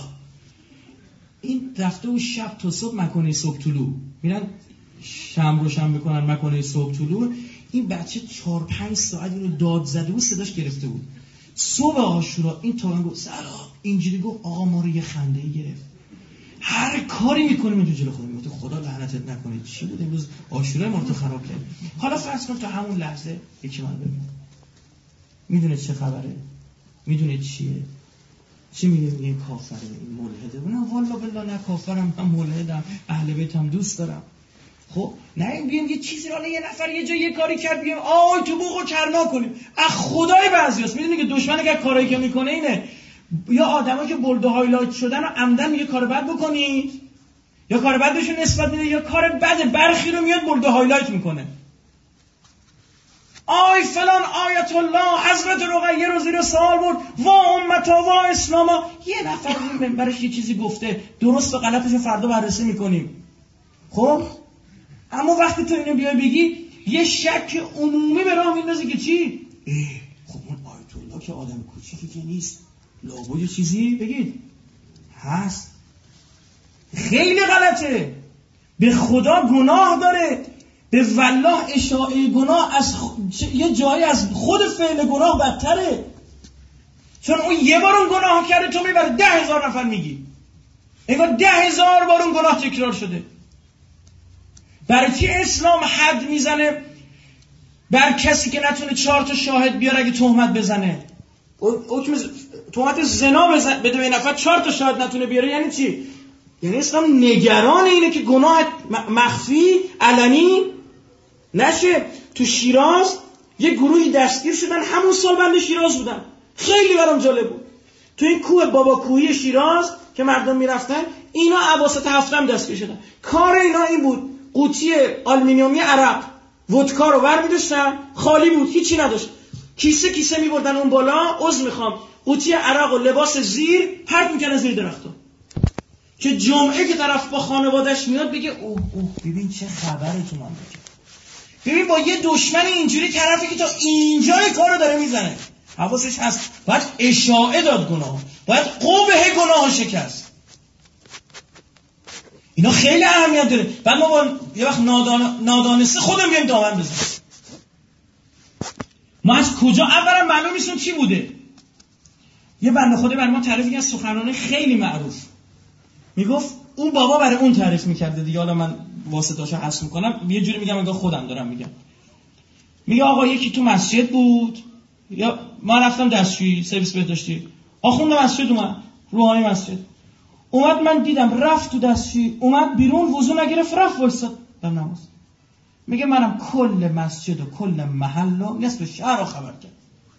این رفته و شب تا صبح مکانه صبح طلوع میرن شمع روشن میکنن، مکانه صبح طلوع. این بچه 4-5 ساعت اینو داد زده بود، صداش گرفته بود. صبح عاشورا این تا من گفت سلام، اینجوری گفت آقا ما رو یه خنده گرفت. هر کاری میکنیم تو جلو خودمون، خدا لعنتت نکنه چی بود امروز عاشورا ما رو خراب کرد. حالا فرض کن تا همون لحظه یکی من ببین میدونه چه خبره، میدونه چیه، چی میگه این کافره، این ملحده. نه والله بالله نه کافرم، من ملحدم، اهل بیتم دوست دارم. خب نه بیام یه چیزی رو یه نفر یه جای یه کاری کرد بیام آی تو بوقو کرنا کنیم. از خدای بعضیاست میدونی که دشمن که کارایی که میکنه اینه، یا آدمایی که بولد هایلایت شدن و عمدن میگه کار بد بکنی، یا کار بد بهشون نسبت میده، یا کار بد برخی رو میاد بولد هایلایت میکنه. آی فلان آیت الله حضرت رقیه رو زیر سوال برد، وا امتا وا اسلاما. یه نفر رو منبرش یه چیزی گفته، درست و غلطش رو فردا بررسی میکنیم. خب اما وقتی تو اینو بیای بگی یه شک عمومی به راه میندازی که چی؟ خب اون آیت الله که آدم کوچیکی که نیست، لابد یه چیزی بگید هست. خیلی غلطه، به خدا گناه داره، به والله اشاعه گناه از یه جایی از خود فعل گناه بدتره. چون اون یه بار اون گناه کرده تو میبره 10,000 نفر میگی، انگار 10,000 بار اون گناه تکرار شده. برای چی اسلام حد میزنه بر کسی که نتونه 4 تا شاهد بیاره اگه تهمت بزنه؟ تهمت زنا بده به نفر 4 تا شاهد نتونه بیاره یعنی چی؟ یعنی اسلام نگران اینه که گناه مخفی علنی نشه. تو شیراز یه گروهی دستگیر شدن، همون سال بنده شیراز بودن، خیلی برام جالب بود. تو این کوه بابا کوهی شیراز که مردم میرفتن، اینا اواسط هفتم دستگیر شدن. کار اینا این بود قوطی آلومینیومی عرق ودکا رو برمی‌داشتن، خالی بود هیچی نداشت، کیسه کیسه می‌بردن اون بالا، عذر می‌خوام، قوطی عرق و لباس زیر پرت می‌کردن زیر درخت‌ها که جمعه که طرف با خانواده‌اش میاد بگه اوه ببین چه خبره تو مملکت. ببین با یه دشمن اینجوری طرفی که تا اینجای کارو داره میزنه، حواسش هست، باید اشاعه داد گناه، باید قبح گناه شکست. اینا خیلی اهمیت داره. بعد ما با یه وقت نادانسته خودم بیایم دامن بزنیم. ما از کجا اولا معلوم نیستون چی بوده. یه بنده خدا برای ما تعریف از سخنرانی خیلی معروف میگفت اون بابا برای اون تعریف میکرده دیگه، حالا من واسطاشو حذف میکنم، یه جوری میگم انگار خودم دارم میگم. میگه آقا یکی تو مسجد بود، یا ما رفتم دستشویی سرویس بهداشتی، آخوند مسجد اومد، روحانی مسجد اومد، من دیدم رفت تو دستشویی، اومد بیرون وضو نگرفت رفت وایساد در نماز. میگه منم کل مسجد و کل محله نصف شهر رو خبر کرد.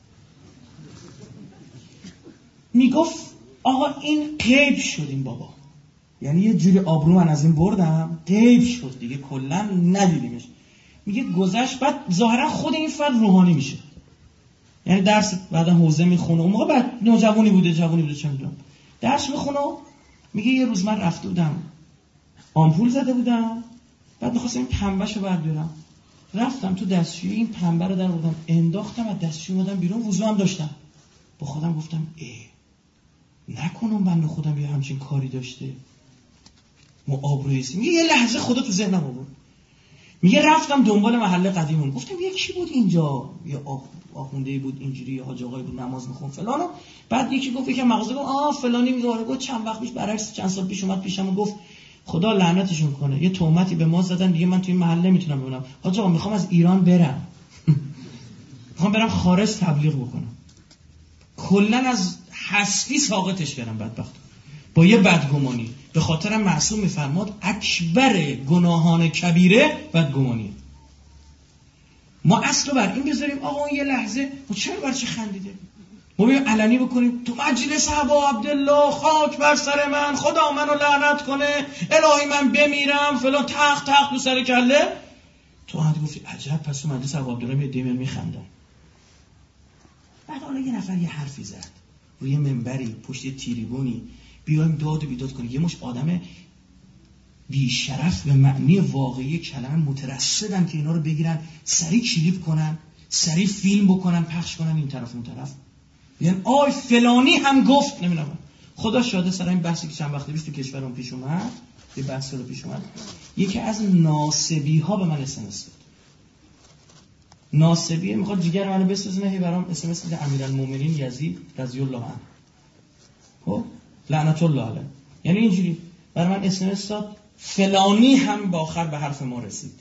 میگفت آقا این غیب شد این بابا، یعنی یه جوری آبرو من از این بردم غیب شد دیگه، کلا ندیدیمش. میگه گذشت، بعد ظاهرا خود این فرد روحانی میشه، یعنی درس بعدا حوزه میخونه، اون موقع بعد نوجوانی بوده چه میدونم، درس میخونه. میگه یه روز من رفته بودم آمپول زده بودم، بعد میخواستم این پنبهشو بردارم، رفتم تو دستشویی این پنبه رو در بردم انداختم، از دستشویی اومدم بیرون، وضو هم داشتم. با خودم گفتم نکنم بنده خودم یه همچین کاری داشته، ما آبرویی. میگه یه لحظه خدا تو ذهنم آورد. میگه رفتم دنبال محله قدیمون، گفتم یکی بود اینجا، یه آخونده‌ای بود اینجوری، یه حاج آقایی بود نماز میخوند فلانو. بعد یکی گفت که مغازه گفت فلانی میگه، گفت چند وقت پیش برعکس چند سال پیش اومد پیشم و گفت خدا لعنتشون کنه، یه تهمتی به ما زدن دیگه، من توی محله نمیتونم بمونم. حاج آقا میخوام از ایران برم میخوام برم خارج تبلیغ بکنم. کلا از هستی ساقطش کردم بدبخت با یه بدگمانی. به خاطر معصوم میفرماد اکبر گناهان کبیره بدگمانیه. ما اصل رو بر این بذاریم آقا یه لحظه ما چرا برای چه خندیده، ما بیایم علنی بکنیم تو مجلس ابا عبدالله خاک بر سر من، خدا منو لعنت کنه، الهی من بمیرم فلان، تق تو سر کله. تو هندی گفتی عجب، پس تو مجلس ابا عبدالله میاد دیمن میخندن. بعد حالا یه نفر یه حرفی زد روی منبری پشت تریبونی، بیایم داد و بیداد کنیم. یه مش آدم بیشرف به معنی واقعی کلمه مترصدن که اینا رو بگیرن سریع کلیپ کنن، سریع فیلم بکنن، پخش کنن این طرف اون طرف، یعنی آی فلانی هم گفت. نمیدونم خدا شاهده سر این بحثی که چند وقت پیش تو کشورم پیش اومد، یه بحث رو پیش اومد، یکی از ناصبی ها به من اسمس داد. ناصبی میخواد جیگر منو بسوزونه، هی برام اسمس میده امیرالمومنین یزید رضی الله عنه، خب لعنت الله علیه، یعنی اینجوری برای من اسمس داد فلانی هم با آخر به حرف ما رسید.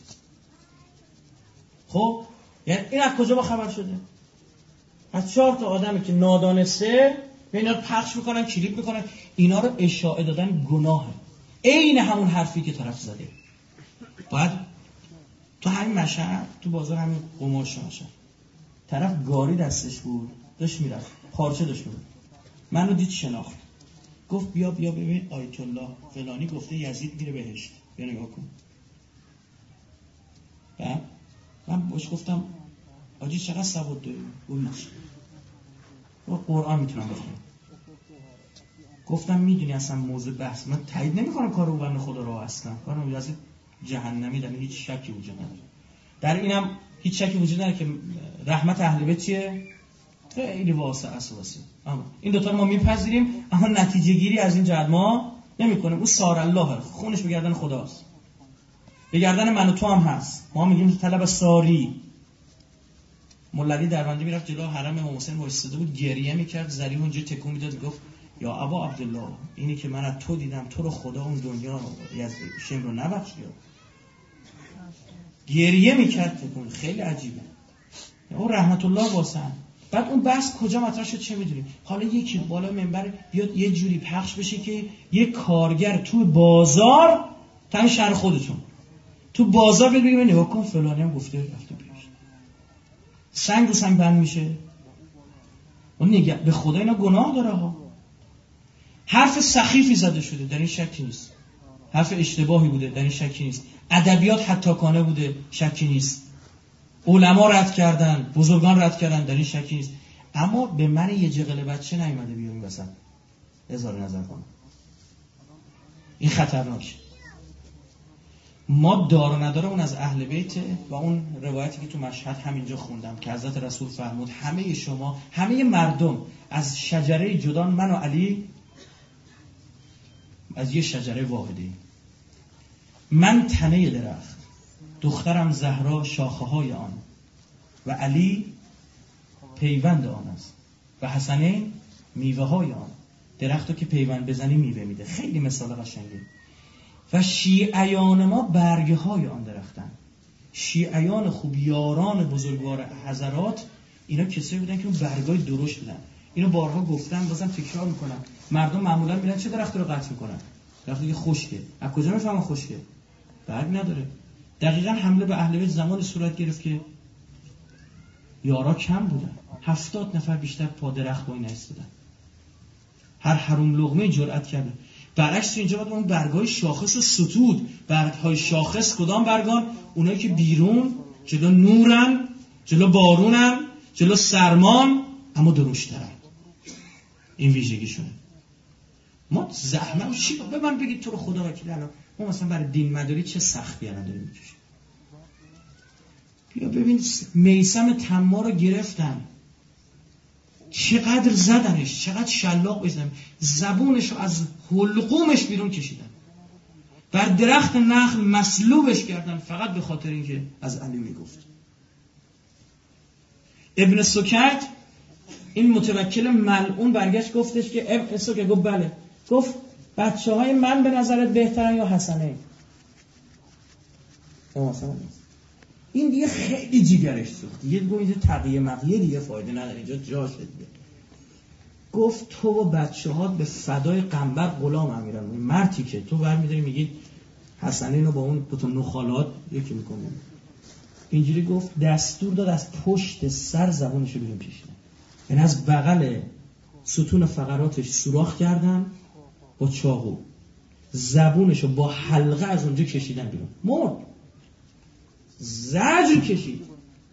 خب یعنی این از کجا با خبر شده؟ از 4 تا آدمی که نادانسته به اینا رو پخش میکنن، کلیپ میکنن، اینا رو اشاعه دادن گناهه. عین همون حرفی که طرف زده. باید تو همین مشهد تو بازار همین قماش مشهد طرف گاری دستش بود داشت میرفت، پارچه داشت میرفت، منو دید شناخت، گفت بیا ببین آیت الله فلانی گفته یزید میره بهشت، بیا نگاه کن. من باش گفتم آجی چقدر سواد داری؟ گفت نشه قرآن میتونم بخونم. گفتم میدونی اصلا موضوع بحث من تایید نمیکنم کار بنده خدا رو اصلا، کارم از جهنمی در هیچ شکی وجود نداره. در اینم هیچ شکی وجود نداره که رحمت اهل بیت چیه؟ خیلی واسع است واسع. اما این دوتا رو ما میپذیریم، اما نتیجه گیری از این جهت ما نمیکنیم. اون سار الله خونش به گردن خداست، به گردن من و تو هم هست. ما میگیم طلب ساری. مولوی دربندی میرفت جلو حرم امام حسین وایساده بود، گریه میکرد، ذریع اونجا تکون میداد، میگفت یا ابا عبدالله اینی که من از تو دیدم، تو رو خدا اون دنیا از شم رو نبخش. گریه میکرد تکون. خیلی عجیبه. اون رحمت الله واسه. بعد اون بحث کجا مطرح شد چه میدونیم. حالا یکی بالا منبر بیاد یه جوری پخش بشه که یه کارگر تو بازار، تا شهر خودتون تو بازار بگیم نگاه کن فلانی هم گفته رفته پیش، سنگ رو سنگ بند میشه. اون نگه به خدا اینا گناه داره ها. حرف سخیفی زده شده در این شکی نیست، حرف اشتباهی بوده در این شکی نیست، ادبیات حتاکانه بوده شکی نیست، علما رد کردن، بزرگان رد کردن در این شکی نیست. اما به من یه جغل بچه نیومده بیام این وسط اظهار نظر کنم. این خطرناکه. ما دار و نداره اون از اهل بیت و اون روایتی که تو مشهد همینجا خوندم که حضرت رسول فرمود همه شما، همه مردم از شجره جدان، من و علی از یه شجره واحده، من تنه درخت، دخترم زهرا شاخه های آن و علی پیوند آن است و حسنین میوه های آن. درختو که پیوند بزنی میوه میده. خیلی مثال قشنگه. و شیعیان ما برگه های آن درختن. شیعیان خوب، یاران بزرگوار حضرات، اینا کسایی بودن که اون برگای درشت بودن. اینو بارها گفتم، بازم تکرار میکنم. مردم معمولا میرن چه درخت رو قطع میکنن؟ درختی که خشکه. از کجا میفهمن خشکه؟ برگ نداره. دقیقاً حمله به اهل بیت زمان صورت گرفت که یارا کم بودن. 70 نفر بیشتر پا درخت وای نایستادن. هر حروم لقمه جرأت کرده. برعکس اینجا باید اون برگای شاخص و ستود. برگهای شاخص کدام برگان؟ اونایی که بیرون جلو نورن، جلو بارونن، جلو سرمان، اما درشترن. این ویژگیشونه. ما زحمت چی به من بگید تو رو خدا وکیل، الان ما مثلا برای دین مداری چه سختی الان داریم میکشیم. بیا ببین میثم تمار رو گرفتن، چقدر زدنش، چقدر شلاق بزنن، زبونش رو از حلقومش بیرون کشیدن، بر درخت نخل مصلوبش کردن فقط به خاطر اینکه از علی میگفت. ابن سکت این متوکل ملعون برگشت گفتش که ابن سکت گفت بله، گفت بچه های من به نظرت بهترن یا حسنه؟ این دیگه خیلی جیگرش سوخت، دیگه گویده تقیه مقیه دیگه فایده نداره، اینجا جاشه دیگه. گفت تو و بچه ها به فدای قنبر غلام امیرن. مرتی که تو برمیداری میگی حسنین رو با اون دو تا نخالات یکی میکنه. اینجوری گفت دستور داد از پشت سر زبونش رو بیرون کشیدن، یعنی از بغل ستون فقراتش سوراخ کردن با چاقو، زبونش رو با حلقه از اونجا کشیدن بیرون، مرد، زجر کشید،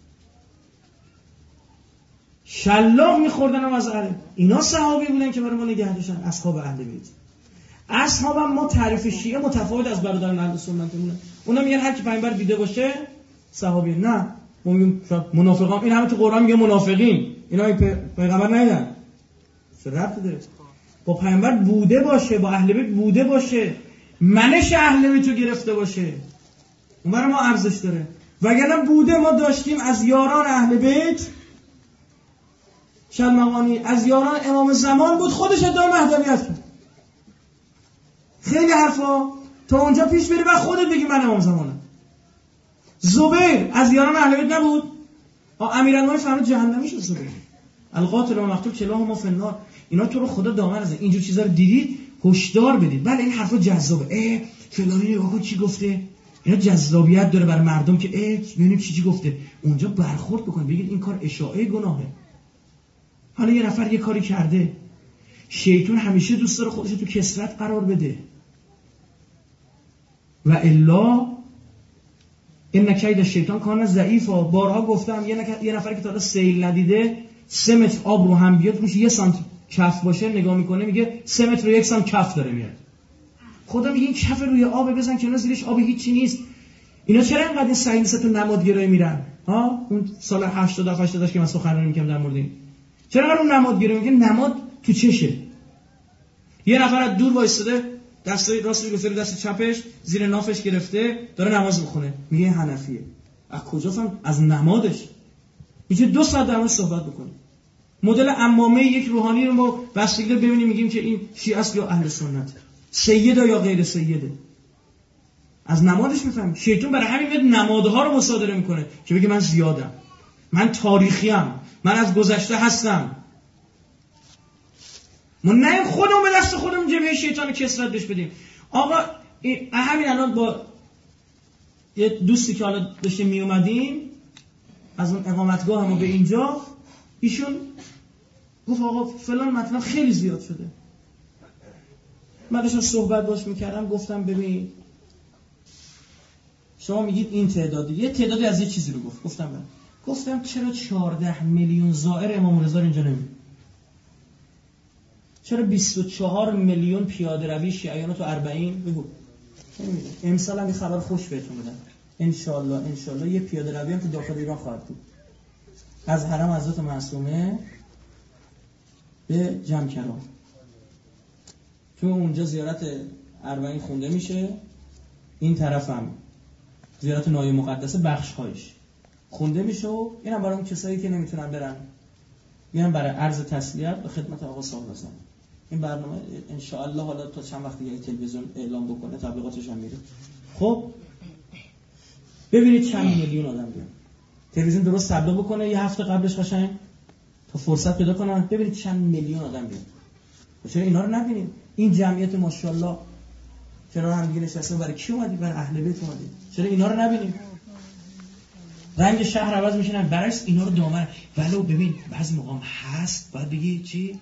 شلاق میخوردن هم از علی. اینا صحابی بودن که برای ما نگه داشتن، اصحاب اهل بیت. اصحاب هم ما تعریف شیعه متفاوت از برادران اهل سنتمونه. اونا میگن هر کی پیامبر دیده باشه صحابی. نه، ما میگیم منافقان. این همه تو قرآن میگه منافقین، اینا پیغمبر ندیدن، چه ربطی داره؟ با پیامبر بوده باشه، با اهل بیت بوده باشه، منش اهل بیت رو گرفته باشه، اون برای ما ارزش داره. وگرنه بوده ما داشتیم از یاران اهل بیت، شلمغانی از یاران امام زمان بود، خودش ادعای مهدویت کرد. خیلی حرفا تا اونجا پیش بری و خودت بگی من امام زمانم. زبیر از یاران اهل بیت نبود؟ امیرالمومنین فرمود جهنمی شد زبیر. القاتل و مقتول کلاهما فی النار. اینا تو رو خدا دامن نزن. اینجور چیزا رو دیدید هشدار بدید. بله این حرفا جذابه. فلانی نگاه کن چی گفته. اینا جذابیت داره بر مردم که ببینیم چی گفته. اونجا برخورد بکن، بگید این کار اشاعه گناهه. حالا یه نفر یه کاری کرده، شیطان همیشه دوست داره خودش تو کثرت قرار بده. و الا ان کید شیطان کان ضعیفا. بارها گفتم یه نفر که تا حالا سیل ندیده 3 متر آب رو هم بیاد روش 1 سانت کف باشه، نگاه میکنه میگه 3 متر رو 1 سانت کف داره میاد. خدا میگه این کف روی آب بزن که زیرش آب هیچی نیست. اینا چرا اینقدر این ساینس تو نمادگرایی میرن؟ اون سال 80 که من سخنرانی میکردم در مورد این، چرا اون نمادگرایی میگه نماد تو چشه؟ یه نفر از دور وایساده، دست راستش گذاشته دست چپش زیر نافش گرفته داره نماز میخونه، میگه حنفیه. از کجا فهم؟ از نمادش. میشه 2 ساعت در مورد صحبت بکنه. مدل عمامه یک روحانی رو ما بستگی ببینیم میگیم که این شیعه است یا اهل سنت، سیده یا غیر سیده. از نمادش میفهمیم. شیطان برای همین میاد نمادها رو مصادره میکنه که بگه من زیادم، من تاریخیم، من از گذشته هستم. ما نه خودمون به دست خودمون جبهه شیطان رو کسرت بهش بدیم. آقا همین الان با یه دوستی که حالا داشتیم می اومدیم از اون اقامتگاه ما به اینجا، ایشون گفت آقا فلان مطلب خیلی زیاد شده. من داشتم صحبت باش میکردم، گفتم ببین شما میگید این تعدادی، یه تعدادی از یه چیزی رو گفتم چرا 14 میلیون زائر امام رضا اینجا نمیاد؟ چرا 24 میلیون پیاده روی شیعیان تو 40 بگو امسال هم یه خبر خوش بهتون بدم. انشالله یه پیاده روی هم تو داخل ایران خواهد بود. از حرم حضرت معصومه به جمکران. تو اونجا زیارت اربعین خونده میشه، این طرف هم زیارت نایه مقدسه بخش‌هایش خونده میشه و اینم برای اون کسایی که نمیتونن برن میان برای عرض تسلیت به خدمت آقا صاحب حسن. این برنامه انشاءالله حالا تا چند وقت دیگه تلویزیون اعلام بکنه تبلیغاتش هم میره. خب ببینید چند میلیون آدم بیان تلویزیون درست تبلیغ بکنه یه هفته قبلش قشنگ تا فرصت پیدا کنن، ببینید چند میلیون آدم بیان. چرا اینا رو نبینید؟ این جمعیت ماشاءالله کنار هم دیگه نشسته. برای کی اومدی؟ برای اهل بیت اومدی. چرا اینا رو نبینید؟ رنگ شهر عوض میشن برعکس اینا رو دامن. ولو ببین بعضی موقع هست باید بگی چی؟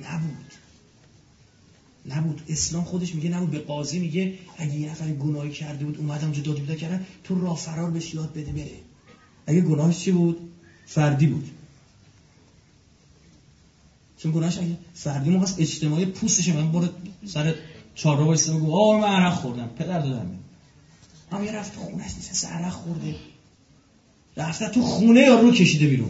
نبود. اسلام خودش میگه نبود. به قاضی میگه اگه یه نفر گناهی کرده بود اومد اونجا داد بیداد کردن، تو راه فرار بهش یاد بده بره. اگه گناهش چی بود؟ فردی بود. چون گناهش اگه فردی موقع اجتماعی پوستش من برو سر چهارراه وایسه بگو من عرق خوردم پدر دادم. اما یه رفت خونه‌اش نشسته عرق خورده. رفته تو خونه یا رو کشیده بیرون.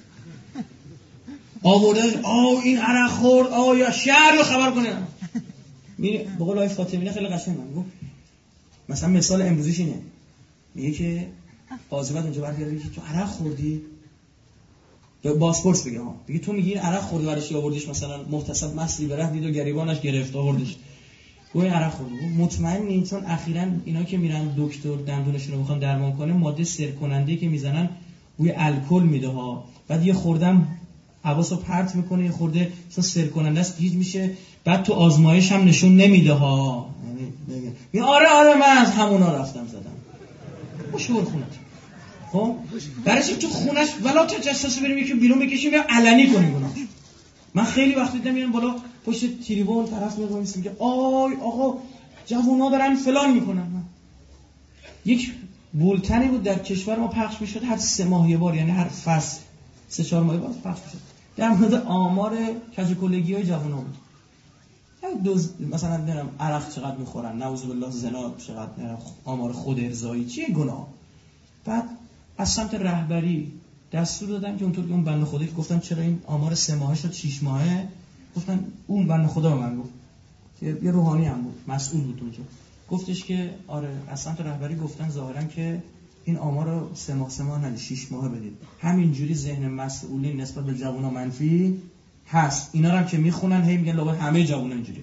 آورده این عرق خورد یا شهر رو خبر کنه. به قول آقای فاطمی خیلی قشنگ میگه مثلا مثال امروزیش اینه، میگه که قاضی بعد اونجا برگرده که تو عرق خوردی یا پاسپورت بگه دیگه تو میگی عرق خوردی برش آوردیش مثلا محتسب مصری بره دید و گریبانش گرفت آوردیش گوی عرق خوردی. مطمئنی؟ چون اخیراً اینا که میرن دکتر دندونشون رو میخوان درمان کنه ماده سر کننده که میزنن بوی الکل میده ها، بعد یه خوردم حواسو پرت میکنه، یه خورده چون سر کننده است گیج میشه، بعد تو آزمایش هم نشون نمیده ها. یعنی آره من از همونا رفتم زدم. شور خونت. خب برای چی تو خونش ولا تجسس بریم یکی بیرون بکشیم یا علنی کنیم گناهش. من خیلی وقت دیدم میان بالا پشت تریبون طرف میگه آقا جوونا دارن فلان میکنن. یک بولتنی بود در کشور ما پخش میشد هر 3 ماه یه بار، یعنی هر فصل 3-4 ماه یه بار پخش میشد، در مورد آمار کجکلگی‌های جوونا بود. مثلا نمیدونم عرق چقدر میخورن، نعوذ بالله زنا چقدر، آمار خود ارضایی چیه گناه. بعد از سمت رهبری دستور دادن که اونطور که اون بنده خدا که گفتن چرا این آمار 3 ماهه شد 6 ماهه، گفتن اون بنده خدا به من گفت یه روحانی هم بود مسئول بود اونجا، گفتش که آره از سمت رهبری گفتن ظاهرا که این آمار رو 3 ماه نه 6 ماه بدید. همینجوری ذهن مسئولین نسبت به جوونا منفی هست. اینا رو هم که میخونن هی میگن لابد همه جوونا اینجوری،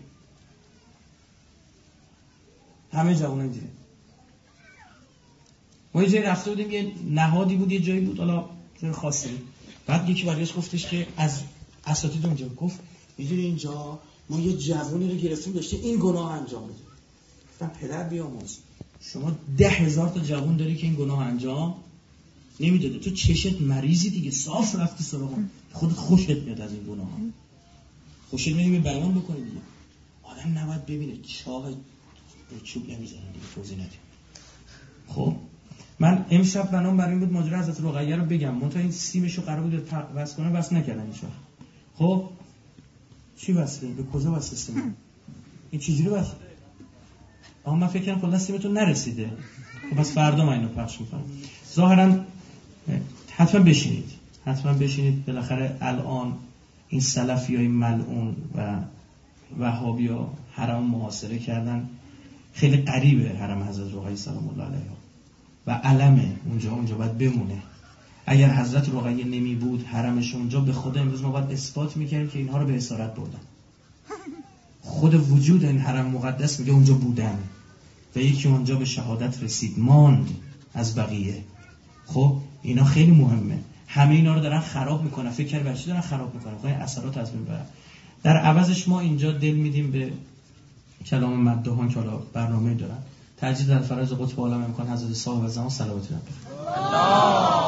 همه جوونا اینجوری. ما یه جایی رفته بودیم یه نهادی بود، یه جایی بود حالا جای خاصی بود، بعد یکی برگشت گفتش که از اساتید اونجا گفت میدونی اینجا ما یه جوونی رو گرفتیم داشته این گناه انجام میده. گفتم پدر بیامرز، شما 10,000 تا جوون داری که این گناه انجام نمیداده، تو چشت مریضی دیگه، صاف رفتی سراغم، خودت خوشت میاد از این گناه ها، خوشت میاد بیان بکنی دیگه. آدم نباید ببینه چاه چوب نمیزنن دیگه، توضیح ندیم. خب من امشب بنام برای این بود ماجرا حضرت رقیه رو بگم، منتها این سیمشو قرار بود وصل کنه، وصل نکردن این شب. خب چی وصله؟ به کجا وصل سیم؟ این چجوری وصل؟ من فکر کنم کلا سیمتون نرسیده. خب پس فردا من اینو پخش میکنم. ظاهرا حتما بشینید بالاخره الان این سلفیای ملعون و وهابیا حرم محاصره کردن. خیلی قریبه حرم حضرت رقیه سلام الله علیها و علمه اونجا باید بمونه. اگر حضرت رقیه نمی بود حرمش اونجا، به خدا امروز ما باید اثبات میکردیم که اینها رو به اسارت بردن. خود وجود این حرم مقدس میگه اونجا بودن و یکی اونجا به شهادت رسید ماند از بقیه. خب اینا خیلی مهمه. همه اینا رو دارن خراب میکنن. فکر کنید برای چی دارن خراب میکنن؟ خب این اثرات از بین برن. در عوضش ما اینجا دل میدیم به کلام مداحان که حالا برنامه دارن. تجدید در فراز قطب عالم امکان حضرت صاحب زمان صلوات الله